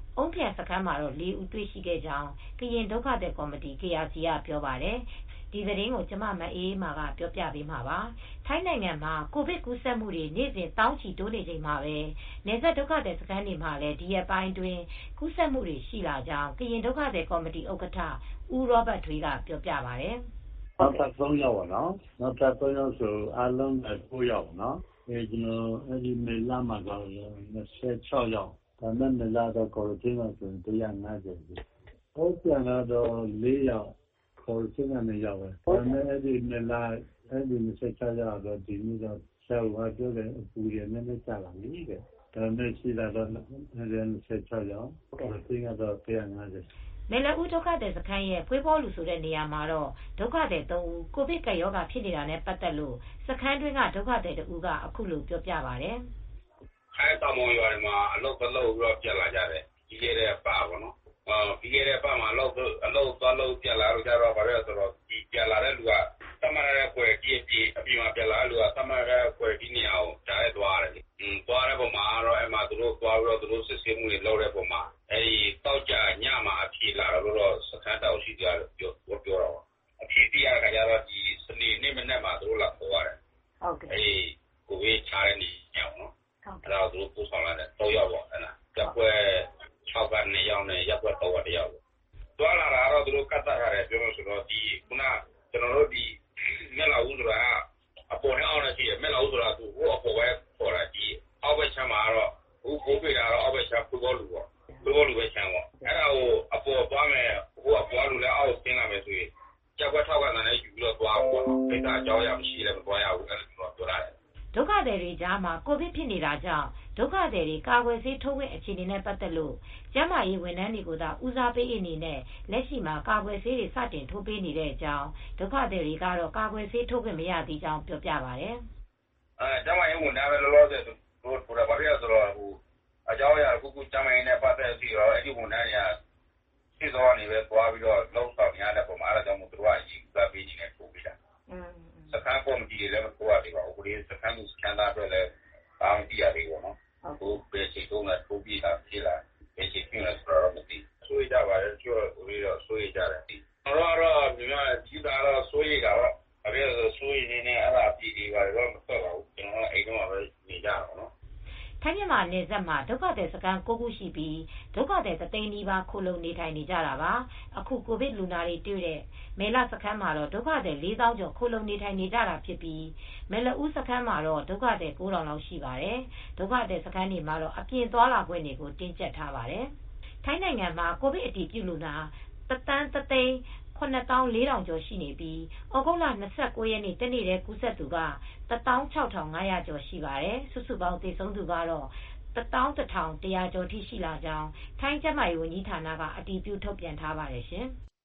အုန်းဖျန်စခန်းမှာတော့လေးဦးတွေ့ရှိခဲ့ကြောင်းကရင်ဒုက္ခသည်ကော်မတီ K R C ကပြောပါတယ်။ဒီသတင်းကိုကျမမအေးမာကပြောပြပေးမှာပါ။ထိုင်းနိုင်ငံမှာကိုဗစ်ကူးစက်မှုတွေနေ့စဉ်တောင်းချီတိုးနေချိန်မှာပဲနယ်စပ်ဒုက္ခသည်စခန်းတွေမှာလည်းဒီရက်ပိုင်းတွင်ကူးစက်မှုတွေရှိလာကြောင်းကရင်ဒုက္ခသည်ကော်မတီဥက္ကဋ္ဌဦးရောဘတ်ထွေးကပြောပြပါတယ်။နောက်ထပ်သုံးယောက်ပါနော်။နောက်ထပ်သုံးယောက်ဆိုအားလုံးကိုးယောက်နော်။အဲကျွန်တော်အဲဒီမေလမှာက၂၆ယောက်။ဒါနဲ့မေလတော့ quarantine မှာဆိုတစ်ရာ၅၀။ဟုတ်ပြန်တော့လေးယောက် quarantine ကနေရောက်ပဲ။ဒါနဲ့အဲဒီမေလအဲဒီ၂၆ယောက်တော့ဒီနေ့တော့ဆရာကပြောတယ်အပူရနဲ့နဲ့ကြာလာပြီတဲ့။ဒါနဲ့ရှိလာတော့အဲဒီ၂၆ယောက် quarantine ကတော့တစ်ရာ၅၀။မယ်လဦးဒုက္ခသည်စခန်းရဲ့ဖွေးပေါ်လူဆိုတဲ့နေရာမှာတော့ဒုက္ခသည်သုံးဦးကိုဗစ်ကပ်ရောဂါဖြစ်နေတာနဲ့ပတ်သက်လို့စခန်းတွင်းကဒုက္ခသည်တဦးကအခုလိုပြောပြပါတယ်။အဲတောင်ပေါ်ရွာတွေမှာအလုပ်တလုပ်ပြီးတော့ပြက်လာကြတယ်။ပြီးခဲ့တဲ့ပတ်ပေါ့နော်။အာပြီးခဲ့တဲ့ပတ်မှာအလုပ်အလုပ်သွားလုပ်ပြက်လာတော့ကြတော့ဗါလဲဆိုတော့ဒီပြက်လာတဲ့လူကသမားရဲကွယ်ကြီးကြီးအပြင်မှာပြက်လာလူကသမားရဲကွယ်ကြီးနေအောင်ဓာတ်သွားတယ်။อืมသွားတဲ့ပုံမှာတော့အဲမှာသူတို့သွားပြီးတော့သူတို့စစ်ဆေးမှုတွေလုပ်တဲ့ပုံမှာအဲဒီတောက်ကြညမှာအဖြေလာတော့တော့စခန်းတောက်ရှိကြတယ်ပြောပြောတော့အဖြေပြရကြတော့ဒီစနေနေ့မနေ့မှာသူတို့လာခေါ်ရတယ်ဟုတ်ကဲ့အဲဒီကိုဝေးချတဲ့နေညောင်းနော်အဲ့ဒါသူတို့ပို့ဆောင်လာတယ်တော့ရောက်ပါအဲ့ဒါရပ်ကွက်၆ကနေရောက်နေရပ်ကွက်တော့တယောက်သွားလာတာတော့သူတို့ကတ်တာရတယ်ပြောလို့ဆိုတော့ဒီခုနကျွန်တော်တို့ဒီမျက်လာဦးဆိုတာအပေါ်နဲ့အောက်နဲ့ရှိရမျက်လာဦးဆိုတာသူဟိုအပေါ်ပဲပေါ်တာဒီအောက်ဘက်ချမ်းမှာတော့ဟိုကိုပြေတာတော့အောက်ဘက်ချမ်းပူပေါ်လူပေါ့ပူပေါ်လူပဲချမ်းပေါ့အဲ့ဒါကိုအပေါ်သွားမယ်ဟိုအပေါ်လူလည်းအောက်ဆင်းလာမယ်ဆိုရင်ရပ်ကွက်ထောက်ကလည်းယူပြီးတော့သွားပေါ့ပိတ်တာအကြောင်းရမရှိလည်းမသွားရဘူးအဲ့လိုပြောတာဒုက္ခသည်တွေကြားမှာကိုဗစ်ဖြစ်နေတာကြောင့်ဒုက္ခသည်တွေကာကွယ်ဆေးထိုးခွင့်အခြေအနေနဲ့ပတ်သက်လို့ကျန်းမာရေးဝန်ထမ်းတွေကိုသာဦးစားပေးအနေနဲ့လက်ရှိမှာကာကွယ်ဆေးတွေစတင်ထိုးပေးနေတဲ့အကြောင်းဒုက္ခသည်တွေကတော့ကာကွယ်ဆေးထိုးခွင့်မရသေးကြောင်းပြောပြပါတယ်။အဲကျန်းမာရေးဝန်ထမ်းပဲလောလောဆယ်တို့ထိုးတာပါပြရဆိုတော့ဟိုအကြောင်းအရာခုခုကျန်းမာရေးနဲ့ပတ်သက်ပြီးတော့အဲ့ဒီဝန်ထမ်းတွေကစိတ်တော်နေပဲသွားပြီးတော့လုံးဆောင်ရတဲ့ပုံမှာအဲ့ဒါကြောင့်မို့သူတို့ကအရေးစားပေးနေတယ်ထိုးပေးတာ။อืมစခန်းကော်မတီတွေလည်းမထိုးရသေးပါဘူး။အခုဒီစခန်းမှုစခန်းသားတွေလည်းတောင်းတရသေးပေါ့နော်။ဟုတ်ကဲ့ဘယ်ချိန်တုန်းကထိုးပြီးတာဖြစ်လာဘယ်ချိန်ပြင်လဲဆိုတော့မသိဆိုရကြပါလေကျိုးဦးရဆိုရကြတယ်။တော့တော့မြန်မာကြီးတာတော့ဆိုရတာတော့အဲ့ဒါဆိုရနေနေအဲ့ဒါပြည်ဒီပါတော့မတော့ပါဘူး။ကျွန်တော်အိမ်တော့ပဲနေကြတော့နော်။ထိုင်းမြန်မာနယ်စပ်မှာဒုက္ခသည်စခန်း၉ခုရှိပြီးဒုက္ခသည်သသိန်းနီးပါးခိုလုံနေထိုင်နေကြတာပါအခုကိုဗစ်လူနာတွေတွေ့တဲ့မဲလစခန်းမှာတော့ဒုက္ခသည်လေးသောင်းကျော်ခိုလုံနေထိုင်နေကြတာဖြစ်ပြီးမဲလဦးစခန်းမှာတော့ဒုက္ခသည်ကိုးထောင်လောက်ရှိပါတယ်ဒုက္ခသည်စခန်းတွေမှာတော့အပြင်သွားလာခွင့်တွေကိုတင်းကျပ်ထားပါတယ်ထိုင်းနိုင်ငံမှာကိုဗစ်အတည်ပြုလူနာတသန်းတသိန်းခုနှစ်သောင်းလေးထောင်ကျော်ရှိနေပြီးဩဂုတ်လ၂၉ရက်နေ့တနေ့တည်းကူးစက်သူကတသောင်းခြောက်ထောင်ငါးရာကျော်ရှိပါတယ်စုစုပေါင်းသေဆုံးသူကတော့တသောင်းတစ်ထောင်တစ်ရာကျော်ထိရှိလာကြောင်းထိုင်းကျန်းမာရေးဝန်ကြီးဌာနကအတည်ပြုထုတ်ပြန်ထားပါတယ်ရှင်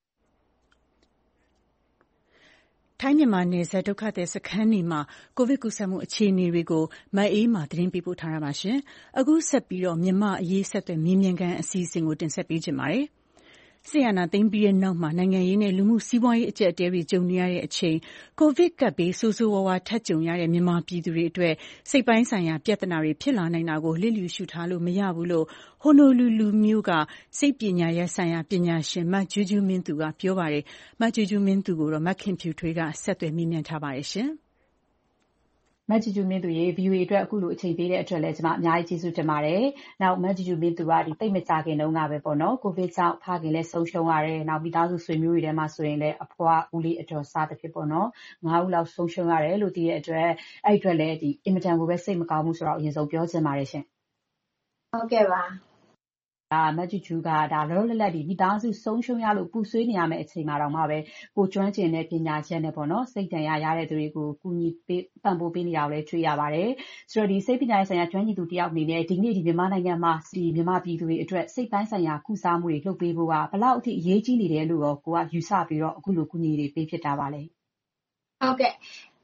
ထိုင်းမြန်မာနယ်စပ်ဒုက္ခသည်စခန်းတွေမှာကိုဗစ်ကူးစက်မှုအခြေအနေတွေကိုမအေးမာသတင်းပေးပို့ထားတာပါရှင်အခုဆက်ပြီးတော့မြန်မာအရေးဆက်သွယ်မြင်းမြန်ကန်အစီအစဉ်ကိုတင်ဆက်ပေးကြပါမယ်ဆီယနာသိမ်းပြီးတဲ့နောက်မှာနိုင်ငံရေးနဲ့လူမှုစီးပွားရေးအကျပ်အတည်းတွေကြုံနေရတဲ့အချိန်ကိုဗစ်ကပ်ဘေးဆိုးဆိုးဝါးဝါထပ်ကြုံရတဲ့မြန်မာပြည်သူတွေအတွက်စိတ်ပိုင်းဆိုင်ရာပြဿနာတွေဖြစ်လာနိုင်တာကိုလစ်လျူရှုထားလို့မရဘူးလို့ဟိုနိုလူလူမျိုးကစိတ်ပညာရေးဆိုင်ရာပညာရှင်မဂျူးဂျူးမင်းသူကပြောပါတယ်မဂျူးဂျူးမင်းသူကိုတော့မခင်ဖြူထွေးကဆက်သွယ်မိနန်းထားပါတယ်ရှင်မတ်ဂျူဂျူမင်းသူရေ ဗီအိုအေ အတွက်အခုလိုအချိန်ပေးတဲ့အတွက်လည်းကျွန်မအများကြီးကျေးဇူးတင်ပါတယ်။နောက်မတ်ဂျူဂျူမင်းသူကဒီတိတ်မကြခင်တုန်းကပဲပေါ့နော်ကိုဗစ်ကြောင့်ဖခင်လည်းဆုံးရှုံးရတယ်။နောက်မိသားစုဆွေမျိုးတွေထဲမှာဆိုရင်လည်းအဖွားဦးလေးအတော်စားတစ်ဖြစ်ပေါ့နော်။ငါးဦးလောက်ဆုံးရှုံးရတယ်လို့သိတဲ့အတွက်အဲ့အတွက်လည်းဒီအင်မတန်ကိုပဲစိတ်မကောင်းဘူးဆိုတော့အရင်ဆုံးပြောချင်ပါတယ်ရှင်။ဟုတ်ကဲ့ပါ။ဒါမဂျူဂျူကဒါလောလောလတ်လတ်ဒီမိသားစုဆုံးရှုံးရလို့ပူဆွေးနေရမယ့်အချိန်မှာတော့မှပဲကိုကျွမ်းကျင်တဲ့ပညာချက်နဲ့ပေါ့နော်စိတ်တန်ရရတဲ့သူတွေကိုကူညီပေးပံ့ပိုးပေးနေတာကိုလည်းတွေ့ရပါတယ်ဆိုတော့ဒီစိတ်ပညာရေးဆိုင်ရာကျွမ်းကျင်သူတယောက်အနေနဲ့ဒီနေ့ဒီမြန်မာနိုင်ငံမှာဒီမြန်မာပြည်သူတွေအတွက်စိတ်ပိုင်းဆိုင်ရာကုစားမှုတွေလုပ်ပေးဖို့ကဘယ်လောက်အထိအရေးကြီးနေတယ်လို့ရောကိုကယူဆပြီးတော့အခုလိုကူညီတွေပေးဖြစ်တာပါလဲဟုတ်ကဲ့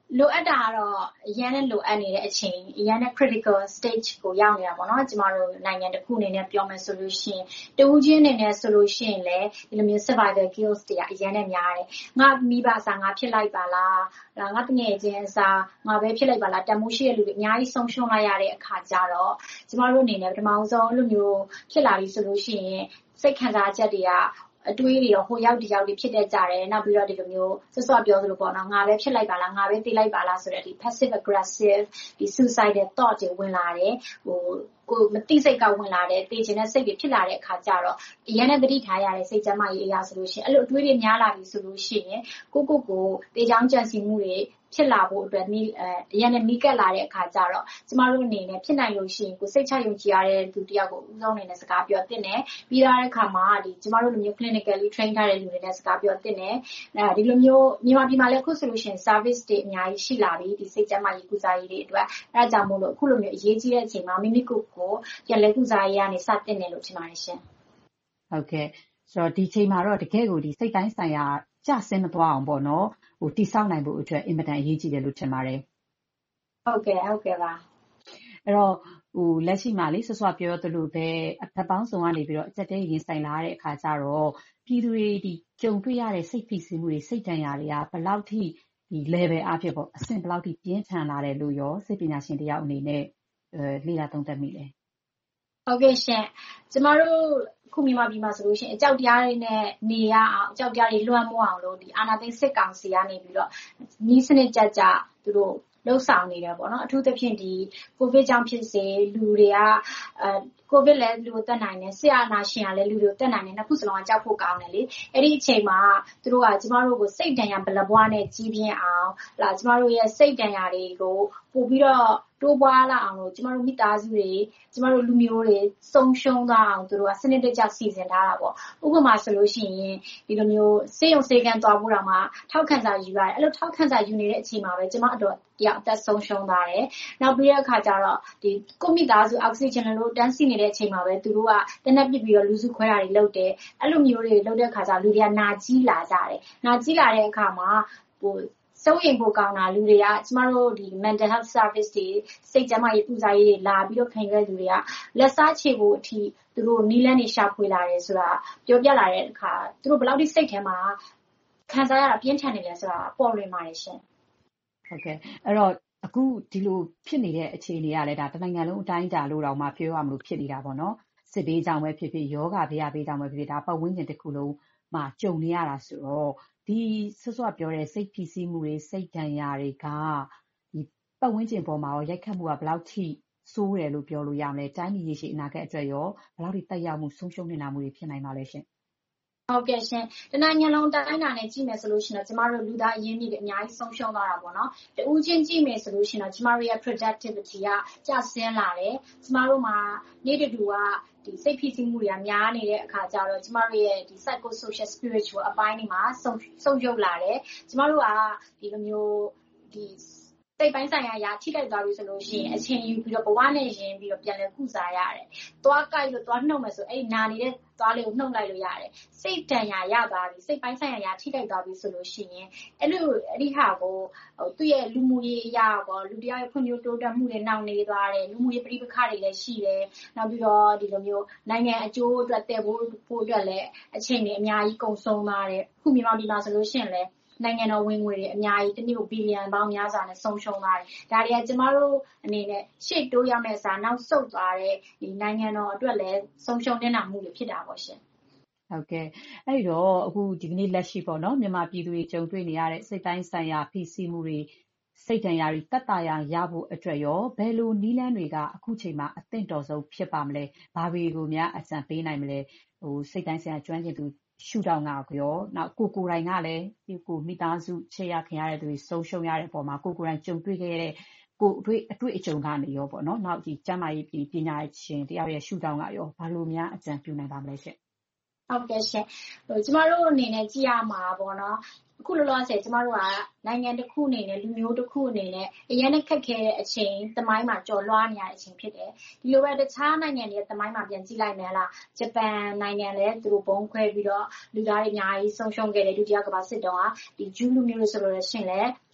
လိုအပ်တာကတော့အရန်နဲ့လိုအပ်နေတဲ့အချိန်အရန်နဲ့ critical stage ကိုရောက်နေတာပေါ့နော်ကျမတို့နိုင်ငံတစ်ခုအနေနဲ့ပြောမယ်ဆိုလို့ရှိရင်တဦးချင်းအနေနဲ့ဆိုလို့ရှိရင်လည်းဒီလိုမျိုး survival skills တွေကအရန်နဲ့များတယ်ငါမိဘအစားငါဖြစ်လိုက်ပါလားငါတငယ်ချင်းအစားငါပဲဖြစ်လိုက်ပါလားတမိုးရှိတဲ့လူတွေအများကြီးဆုံးရှုံးလိုက်ရတဲ့အခါကျတော့ကျမတို့အနေနဲ့ပထမဆုံးအဲ့လိုမျိုးဖြစ်လာပြီဆိုလို့ရှိရင်စိတ်ခံစားချက်တွေကအတွေးတွေရောဟိုရောက်ဒီရောက်တွေဖြစ်တတ်ကြတယ်နောက်ပြီးတော့ဒီလိုမျိုးဆွဆွပြောသလိုပေါ့နော်ငါပဲဖြစ်လိုက်ပါလားငါပဲသိလိုက်ပါလားဆိုတဲ့ဒီ passive aggressive ဒီ suicidal thought တွေဝင်လာတယ်ဟိုကိုမသိစိတ်ကဝင်လာတယ်သိချင်တဲ့စိတ်တွေဖြစ်လာတဲ့အခါကျတော့အရင်နဲ့တတိထားရတဲ့စိတ်ကြမ်းမကြီးအရာဆိုလို့ရှိရင်အဲ့လိုအတွေးတွေများလာပြီဆိုလို့ရှိရင်ကိုကိုကိုတေချောင်းကြံစီမှုတွေဖြစ်လာဖို့အတွက်နီးအရင်နဲ့နီးကပ်လာတဲ့အခါကျတော့ကျမတို့အနေနဲ့ဖြစ်နိုင်လို့ရှိရင်ကိုစိတ်ချယုံကြည်ရတဲ့သူတယောက်ကိုဥဆုံးအနေနဲ့စကားပြောတင်တယ်ပြီးတော့တဲ့အခါမှာဒီကျမတို့လိုမျိုး clinically train ထားတဲ့လူတွေနဲ့စကားပြောတင်တယ်အဲဒီလိုမျိုးမြန်မာပြည်မှာလည်းအခုဆိုလို့ရှိရင် service တွေအများကြီးရှိလာပြီဒီစိတ်ကြမ်းမကြီးကုစားရေးတွေအတွက်အဲဒါကြောင့်မို့လို့အခုလိုမျိုးအရေးကြီးတဲ့အချိန်မှာမိမိကိုယ်ကိုပြန်လဲကုစားရေးကနေစတင်တယ်လို့ထင်ပါတယ်ရှင်ဟုတ်ကဲ့ဆိုတော့ဒီချိန်မှာတော့တကယ်ကိုဒီစိတ်တိုင်းဆိုင်ရာကျဆင်းမသွားအောင်ပေါ့နော်ဟိုတိဆောက်နိုင်ဖို့အတွက်အင်မတန်အရေးကြီးတယ်လို့ထင်ပါတယ်ဟုတ်ကဲ့ဟုတ်ကဲ့ပါအဲ့တော့ဟိုလက်ရှိမှာလေဆွဆွပြောသလိုပဲအဖက်ပေါင်းစုံကနေပြီးတော့အချက်တဲရင်ဆိုင်လာတဲ့အခါကျတော့ပြည်သူတွေဒီကြုံတွေ့ရတဲ့စိတ်ဖိစီးမှုတွေစိတ်တန်ရာတွေကဘယ်လောက်ထိဒီ level အဖြစ်ပေါ့အဆင့်ဘယ်လောက်ထိပြင်းထန်လာတယ်လို့ရောစိတ်ပညာရှင်တယောက်အနေနဲ့အဲလေ့လာသုံးသပ်မိလဲဟုတ်ကဲ့ရှင်ကျမတို့ခုမြန်မာပြည်မှာဆိုလို့ရှိရင်အကြောက်တရားတွေနဲ့နေရအောင်အကြောက်တရားတွေလွှမ်းမိုးအောင်လို့ဒီအာဏာသိမ်းစစ်ကောင်စီကနေပြီးတော့နီးစနစ်ကြကြသူတို့လှုပ်ဆောင်နေတယ်ပေါ့နော်အထူးသဖြင့်ဒီကိုဗစ်ကြောင့်ဖြစ်စေလူတွေကအဲကိုဗစ်လည်းလူတက်နိုင်တယ်ဆရာနာရှင်ကလည်းလူတွေတက်နိုင်တယ်နှစ်ခုစလုံးကကြောက်ဖို့ကောင်းတယ်လေအဲ့ဒီအချိန်မှာသူတို့ကကျမတို့ကိုစိတ်တန်ရာဘလဘွားနဲ့ကြီးပြင်းအောင်လာကျမတို့ရဲ့စိတ်တန်ရာတွေကိုပို့ပြီးတော့တိုးပွားလာအောင်လို့ကျမတို့မိသားစုတွေကျမတို့လူမျိုးတွေဆုံးရှုံးသွားအောင်သူတို့ကစနစ်တကျစီစဉ်ထားတာပေါ့ဥပမာဆိုလို့ရှိရင်ဒီလိုမျိုးစေယုံစေကန်သွားဖို့တော့မှထောက်ခံစာယူရတယ်အဲ့လိုထောက်ခံစာယူနေတဲ့အချိန်မှာပဲကျမတို့တယောက်အသက်ဆုံးရှုံးသွားတယ်နောက်ပြီးတဲ့အခါကျတော့ဒီကိုမိသားစုအောက်ဆီဂျင်လို့တန်းစီနေတဲ့အချိန်မှာပဲသူတို့ကတနက်ပစ်ပြီးတော့လူစုခွဲတာတွေလုပ်တယ်အဲ့လိုမျိုးတွေလုပ်တဲ့အခါကျလူတွေကနာကြီးလာကြတယ်နာကြီးလာတဲ့အခါမှာဟိုစိုးရိမ်ဖို့ကောင်းတာလူတွေကကျမတို့ဒီ mental health service တွေစိတ်ကျန်းမာရေးပူဇာရေးတွေလာပြီးတော့ခံရတဲ့လူတွေကလက်စားချေဖို့အထိသူတို့နီးလန်းနေရှာဖွေလာတယ်ဆိုတာပြောပြလာတဲ့အခါသူတို့ဘယ်လောက်ထိစိတ်ထဲမှာခံစားရတာပြင်းထန်နေလဲဆိုတာပေါ်လွင်ပါတယ်ရှင်ဟုတ်ကဲ့အဲ့တော့အခုဒီလိုဖြစ်နေတဲ့အခြေအနေကလည်းဒါတနိုင်ငံလုံးအတိုင်းအတာလို့တော့မှပြောရမလို့ဖြစ်နေတာပေါ့နော်စစ်ဘေးကြောင့်ပဲဖြစ်ဖြစ်ယောဂဗျာဘေးကြောင့်ပဲဖြစ်ဖြစ်ဒါပတ်ဝန်းကျင်တစ်ခုလုံးမှာကြုံနေရတာဆိုတော့ဒီဆွဆွပြောတဲ့စိတ်ဖိစီးမှုတွေစိတ်ဒဏ်ရာတွေကဒီပတ်ဝန်းကျင်ပေါ်မှာရောရိုက်ခတ်မှုကဘယ်လောက်ထိဆိုးတယ်လို့ပြောလို့ရမလဲတိုင်းပြည်ရရှိအနာဂတ်အတွက်ရောဘယ်လောက်ထိတက်ရောက်မှုဆုံးရှုံးနေတာမှုတွေဖြစ်နိုင်ပါလဲရှင်ဟုတ်ကဲ့ရှင်တနိုင်ငံလုံးတိုင်းတာနဲ့ကြည့်မယ်ဆိုလို့ရှိရင်ကျမတို့လူသားအရင်းမြစ်တွေအများကြီးဆုံးရှုံးသွားတာပေါ့နော်တဦးချင်းကြည့်မယ်ဆိုလို့ရှိရင်ကျမတို့ရဲ့ productivity ကကျဆင်းလာတယ်ကျမတို့မှာနေ့တူတူကဒီစိတ်ဖိစီးမှုတွေကများနေတဲ့အခါကျတော့ကျမတို့ရဲ့ဒီ psycho social spiritual အပိုင်းတွေမှာဆုံးဆုံးယုတ်လာတယ်ကျမတို့ကဒီလိုမျိုးဒီစိတ်ပိုင်းဆိုင်ရာရာထိခိုက်သွားပြီဆိုလို့ရှိရင်အချိန်ယူပြီးတော့ဘဝနဲ့ရင်းပြီးတော့ပြန်လဲကုစားရတယ်။သွားကြိုက်လို့သွားနှုတ်မယ်ဆိုအဲ့နာနေတဲ့သွားလေးကိုနှုတ်လိုက်လို့ရတယ်။စိတ်တန်ရာရသွားပြီစိတ်ပိုင်းဆိုင်ရာရာထိခိုက်သွားပြီဆိုလို့ရှိရင်အဲ့လိုအဲ့ဒီဟာကိုဟိုသူ့ရဲ့လူမှုရေးအရာပေါ့လူတယောက်ရဲ့ဖွံ့ဖြိုးတိုးတက်မှုတွေနှောင့်နှေးသွားတယ်လူမှုရေးပြိပခါတွေလည်းရှိတယ်။နောက်ပြီးတော့ဒီလိုမျိုးနိုင်ငံအကျိုးအတွက်တည်ဖို့ဖို့အတွက်လည်းအချိန်တွေအများကြီးကုန်ဆုံးသွားတယ်။ခုမြန်မာပြည်မှာဆိုလို့ရှိရင်လည်းနိုင်ငံတော်ဝင်ငွေတွေအများကြီးတစ်နှစ်ကိုဘီလီယံပေါင်းများစွာနဲ့ဆုံးရှုံးသွားတယ်။ဒါတွေကကျမတို့အနေနဲ့ရှေ့တိုးရမယ့်အစားနောက်ဆုတ်သွားတဲ့ဒီနိုင်ငံတော်အတွက်လည်းဆုံးရှုံးနေတာမှုတွေဖြစ်တာပေါ့ရှင်။ဟုတ်ကဲ့အဲ့တော့အခုဒီကနေ့လက်ရှိပေါ့နော်မြန်မာပြည်သူတွေကြုံတွေ့နေရတဲ့စိတ်တိုင်းဆိုင်ရာဖိစီးမှုတွေစိတ်ဒဏ်ရာတွေတက်တာရရဖို့အတွက်ရောဘယ်လိုနီးလန်းတွေကအခုချိန်မှာအသင့်တော်ဆုံးဖြစ်ပါမလဲ။ဘာတွေကိုများအကြံပေးနိုင်မလဲဟိုစိတ်တိုင်းဆိုင်ရာကျွမ်းကျင်သူရှုထောင့်ကရောနောက်ကိုကိုယ်တိုင်ကလည်းဒီကိုမိသားစုချေရခင်ရတဲ့သူတွေဆုံးရှုံးရတဲ့အပေါ်မှာကိုကိုယ်တိုင်ကြုံတွေ့ခဲ့တဲ့ကိုအတွေ့အတွေ့အကြုံကနေရောပေါ့နော်နောက်ဒီကျန်းမာရေးပညာရှင်တယောက်ရဲ့ရှုထောင့်ကရောဘာလို့များအကြံပြုနိုင်ပါမလဲရှင်ဟုတ်ကဲ့ရှင်ဟိုကျမတို့အနေနဲ့ကြည့်ရမှာပေါ့နော်အခုလောလောဆယ်ကျမတို့ကနိုင်ငံတစ်ခုအနေနဲ့လူမျိုးတစ်ခုအနေနဲ့အရင်နဲ့ခက်ခဲတဲ့အချိန်သမိုင်းမှာကြော်လွှားနေရတဲ့အချိန်ဖြစ်တယ်ဒီလိုပဲတခြားနိုင်ငံတွေသမိုင်းမှာပြန်ကြည့်လိုက်မယ်လားဂျပန်နိုင်ငံလည်းသူတို့ဘုံခွဲပြီးတော့လူသားတွေအများကြီးဆုံးရှုံးခဲ့တယ်ဒုတိယကမ္ဘာစစ်တုန်းကဒီဂျူးလူမျိုးတွေဆိုလို့ရှိရင်လည်း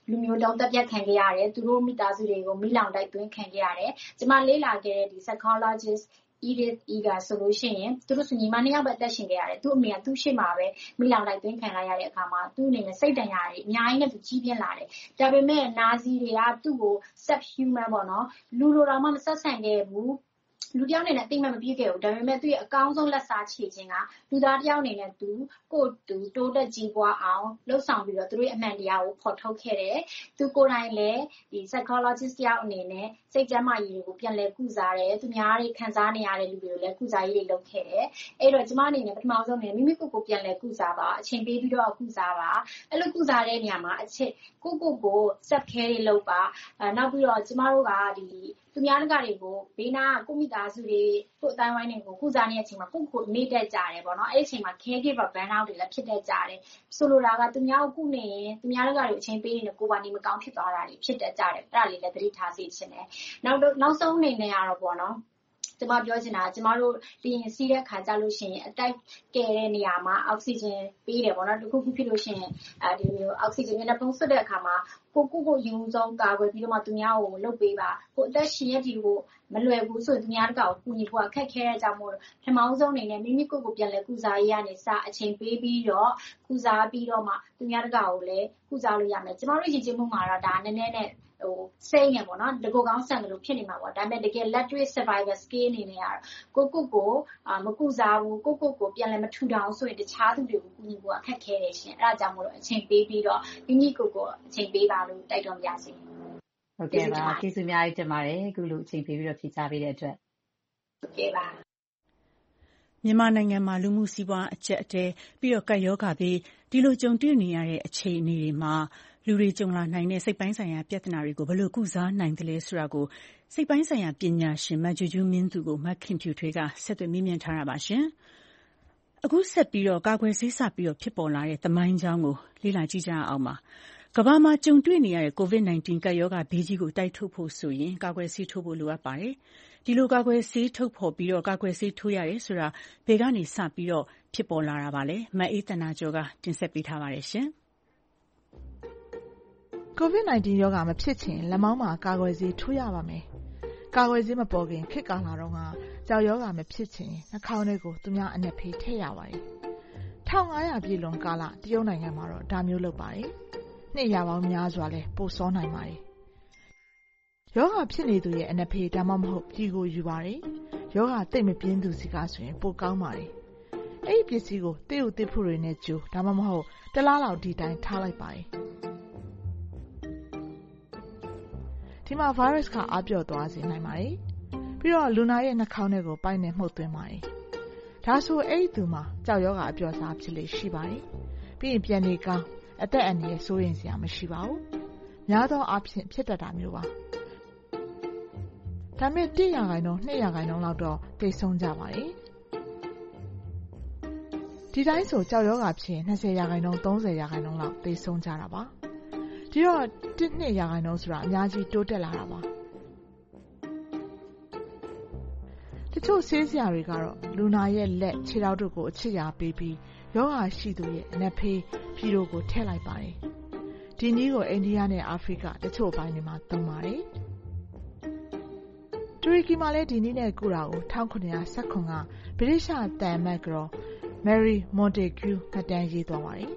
လူမျိုးတုံးတက်ပြတ်ခံခဲ့ရတယ်သူတို့မိသားစုတွေကိုမိလောင်တိုက်သွင်းခံခဲ့ရတယ်ကျမလေးလာခဲ့တဲ့ဒီ psychologist Edith Eger ဆိုလို့ရှိရင်သူတို့ဆိုညီမနှစ်ယောက်ပဲအသက်ရှင်ခဲ့ရတယ်သူ့အမေကသူ့ရှေ့မှာပဲမိလောင်တိုက်သွင်းခံလိုက်ရတဲ့အခါမှာသူ့အနေနဲ့စိတ်တန်ရာတွေအများကြီးနဲ့သူကြီးပြင်းလာတယ်ဒါပေမဲ့နာဇီတွေကသူ့ကို subhuman ပေါ့နော်လူလိုတော့မှမဆက်ဆံခဲ့ဘူးလူတယောက်အနေနဲ့အသိမှမပြည့်ခဲ့ဘူးဒါပေမဲ့သူ့ရဲ့အကောင်းဆုံးလက်စားချေခြင်းကလူသားတယောက်အနေနဲ့သူကိုယ်သူတိုးတက်ကြီးပွားအောင်လှုပ်ဆောင်ပြီးတော့သူတို့ရဲ့အမှန်တရားကိုဖော်ထုတ်ခဲ့တယ်သူကိုယ်တိုင်လည်းဒီ psychologist တယောက်အနေနဲ့စိတ်ကျန်းမာရေးတွေကိုပြန်လည်ကုစားတယ်သူများတွေခံစားနေရတဲ့လူတွေကိုလည်းကုစားရေးတွေလုပ်ခဲ့တယ်အဲ့တော့ကျမအနေနဲ့ပထမဆုံးနေမိမိကိုယ်ကိုပြန်လည်ကုစားပါအချိန်ပေးပြီးတော့ကုစားပါအဲ့လိုကုစားတဲ့နေရာမှာအချက်ကိုကိုကို self care တွေလုပ်ပါအဲနောက်ပြီးတော့ကျမတို့ကဒီသူများတကာတွေကိုဘေးနားကိုမိသားစုတွေကိုအတိုင်းဝိုင်းတွေကိုကုစားနေတဲ့အချိန်မှာကိုကိုမေ့တတ်ကြတယ်ပေါ့နော်အဲ့ဒီအချိန်မှာ caregiver burnout တွေလည်းဖြစ်တတ်ကြတယ်ဆိုလိုတာကသူများကိုကုနေရင်သူများတကာတွေအချိန်ပေးနေကိုပါနေမကောင်းဖြစ်သွားတာတွေဖြစ်တတ်ကြတယ်အဲ့ဒါလေးလည်းသတိထားစေချင်တယ်နောက်နောက်ဆုံးအနေနဲ့ကတော့ပေါ့နော်ကျမပြောချင်တာကျမတို့လေရင်စီးတဲ့ခါကြလို့ရှိရင်အတိုက်ကဲတဲ့နေရာမှာအောက်ဆီဂျင်ပေးတယ်ပေါ့နော်တခုခုဖြစ်လို့ရှိရင်အဲဒီလိုအောက်ဆီဂျင်နဲ့ပုံဆွတ်တဲ့အခါမှာကိုကိုကိုယူဆုံးကာကွယ်ပြီးတော့မှသူများကိုလုပ်ပေးပါကိုအသက်ရှင်ရဒီကိုမလွယ်ဘူးဆိုရင်သူများတကောက်ကိုကူညီဖို့အခက်ခဲတဲ့အကြောင်းမို့ပထမဆုံးအနေနဲ့မိမိကိုယ်ကိုပြန်လဲကုစားရေးကနေစအချိန်ပေးပြီးတော့ကုစားပြီးတော့မှသူများတကောက်ကိုလည်းကုစားလို့ရမယ်ကျမတို့ရည်ကြည်မှုမှာတော့ဒါနည်းနည်းနဲ့ဟိုစိတ်ငယ်ပေါ့နော်တကူကောင်းဆန်တယ်လို့ဖြစ်နေမှာပေါ့ဒါပေမဲ့တကယ်လက်တွေ့ survivor skill အနေနဲ့ကတော့ကိုကိုကိုမကုစားဘူးကိုကိုကိုပြန်လဲမထူထောင်ဆိုရင်တခြားသူတွေကိုကူညီဖို့အခက်ခဲတယ်ရှင်အဲ့ဒါကြောင့်မို့လို့အချိန်ပေးပြီးတော့မိမိကိုကိုအချိန်ပေးပါလို့တိုက်တွန်းပါရစေဟုတ်ကဲ့ပါကျေးဇူးအများကြီးတင်ပါတယ်အခုလိုအချိန်ပေးပြီးတော့ဖြေချပေးတဲ့အတွက်ဟုတ်ကဲ့ပါမြန်မာနိုင်ငံမှာလူမှုစီးပွားအကျပ်အတည်းပြီးတော့ကပ်ရောဂါဘေးဒီလိုကြုံတွေ့နေရတဲ့အခြေအနေတွေမှာလူတွေကြုံလာနိုင်တဲ့စိတ်ပိုင်းဆိုင်ရာပြဿနာတွေကိုဘယ်လိုကုစားနိုင်သလဲဆိုတာကိုစိတ်ပိုင်းဆိုင်ရာပညာရှင်မဂျူဂျူးမင်းသူကိုမခင်ဖြူထွေးကဆက်သွယ်မေးမြန်းထားတာပါရှင်။အခုဆက်ပြီးတော့ကာကွယ်ဆေးစပြီးတော့ဖြစ်ပေါ်လာတဲ့သမိုင်းကြောင်းကိုလေ့လာကြည့်ကြအောင်ပါ။ကမ္ဘာမှာကြုံတွေ့နေရတဲ့ ကိုဗစ် ၁၉ ကပ်ရောဂါဘေးကြီးကိုတိုက်ထုတ်ဖို့ဆိုရင်ကာကွယ်ဆေးထိုးဖို့လိုအပ်ပါတယ်။ဒီလိုကာကွယ်ဆေးထုတ်ဖော်ပြီးတော့ကာကွယ်ဆေးထိုးရတယ်ဆိုတာဘယ်ကနေစပြီးတော့ဖြစ်ပေါ်လာတာပါလဲ။မအေးတနာကျော်ကတင်ဆက်ပေးထားပါတယ်ရှင်။ကိုဗစ် ၁၉ ရောဂါမဖြစ်ချင်လက်မောင်းမှာကာကွယ်ဆေးထိုးရပါမယ်ကာကွယ်ဆေးမပေါ်ခင်ခေတ်ကာလတော့ကကြောက်ရောဂါမဖြစ်ချင်နှာခေါင်းထဲကိုသူများအနက်ဖေးထည့်ရပါတယ်၁၅၀၀ပြည့်လွန်ကာလတရုတ်နိုင်ငံမှာတော့ဒါမျိုးလုပ်ပါတယ်နှစ်ရာပေါင်းများစွာလဲပိုစောနိုင်ပါတယ်ယောဂဖြစ်နေသူရဲ့အနက်ဖေးဒါမှမဟုတ်ပြည်ကိုယူပါတယ်ယောဂသိပ်မပြင်းသူစီကဆိုရင်ပိုကောင်းပါတယ်အဲ့ဒီပစ္စည်းကိုတေးဥတေးဖို့တွေနဲ့ကြိုးဒါမှမဟုတ်တလားလောက်ဒီတိုင်းထားလိုက်ပါတယ်ဒီမှာ virus ကအားပြော့သွားစေနိုင်ပါတယ်ပြီးတော့လူနာရဲ့နှာခေါင်းထဲကိုပိုက်နဲ့မှုတ်သွင်းပါတယ်ဒါဆိုအဲ့ဒီသူမှာကြောက်ရောဂါအပြော့စားဖြစ်လေရှိပါတယ်ပြီးရင်ပြန်နေကောင်းအသက်အန္တရာယ်စိုးရိမ်စရာမရှိပါဘူးများသောအားဖြင့်ဖြစ်တတ်တာမျိုးပါဒါပေမဲ့တစ်ရာခိုင်နှုန်းနှစ်ရာခိုင်နှုန်းလောက်တော့သိဆုံးကြပါတယ်ဒီတိုင်းဆိုကြောက်ရောဂါဖြစ်ရင်၂၀ရာခိုင်နှုန်း၃၀ရာခိုင်နှုန်းလောက်သိဆုံးကြတာပါဒီတော့တစ်နှစ်ရာခိုင်နှုန်းဆိုတာအများကြီးတိုးတက်လာတာပါတချို့ဆေးစရာတွေကတော့လူနာရဲ့လက်ခြေထောက်တို့ကိုအချစ်ရာပေးပြီးယောဂရှိသူရဲ့အနက်ဖေးဖြီးတို့ကိုထည့်လိုက်ပါတယ်ဒီနည်းကိုအိန္ဒိယနဲ့အာဖရိကတချို့ဘိုင်းတွေမှာသုံးပါတယ်တူရကီမှာလည်းဒီနည်းနဲ့ကုတာကို၁၉၁၇ကဗြိတိရှတန်မတ်ကတော်မယ်ရီမွန်တေကျူးကတန်းရေးသွားပါတယ်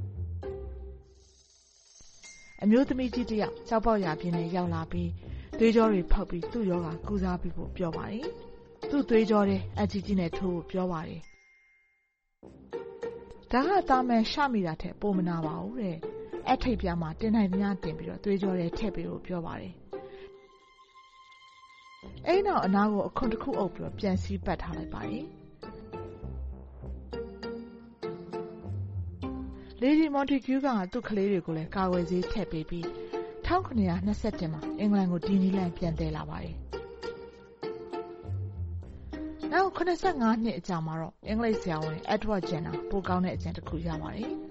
အမျိုးသမီးကြီးတစ်ယောက်ကြောက်ပေါက်ရပြင်းနဲ့ရောက်လာပြီးသွေးကြောတွေဖောက်ပြီးသူ့ယောဂကုစားပြီးဖို့ပြောပါတယ်သူ့သွေးကြောတဲ့အကြီးကြီးနဲ့ထိုးဖို့ပြောပါတယ်ဒါကတာမန်ရှမိတာထက်ပိုမနာပါဘူးတဲ့အထိပ်ပြားမှာတင်နိုင်မြတင်ပြီးတော့သွေးကြောတွေထည့်ပေးဖို့ပြောပါတယ်အဲ့နောက်အနာကိုအခွန်တစ်ခုအုပ်ပြီးတော့ပြန်စီးပတ်ထားလိုက်ပါတယ်လေဒီမွန်တီကျူးကသူ့ကလေးတွေကိုလည်းကာကွယ်ဆေးထည့်ပေးပြီး၁၉၂၁မှာအင်္ဂလန်ကိုဒီနီလန်ပြန်တည်လာပါတယ်။နောက်၇၅နှစ်အကြာမှာတော့အင်္ဂလိပ်ဆရာဝန် Edward Jenner ပိုကောင်းတဲ့အကြံတစ်ခုရပါတယ်။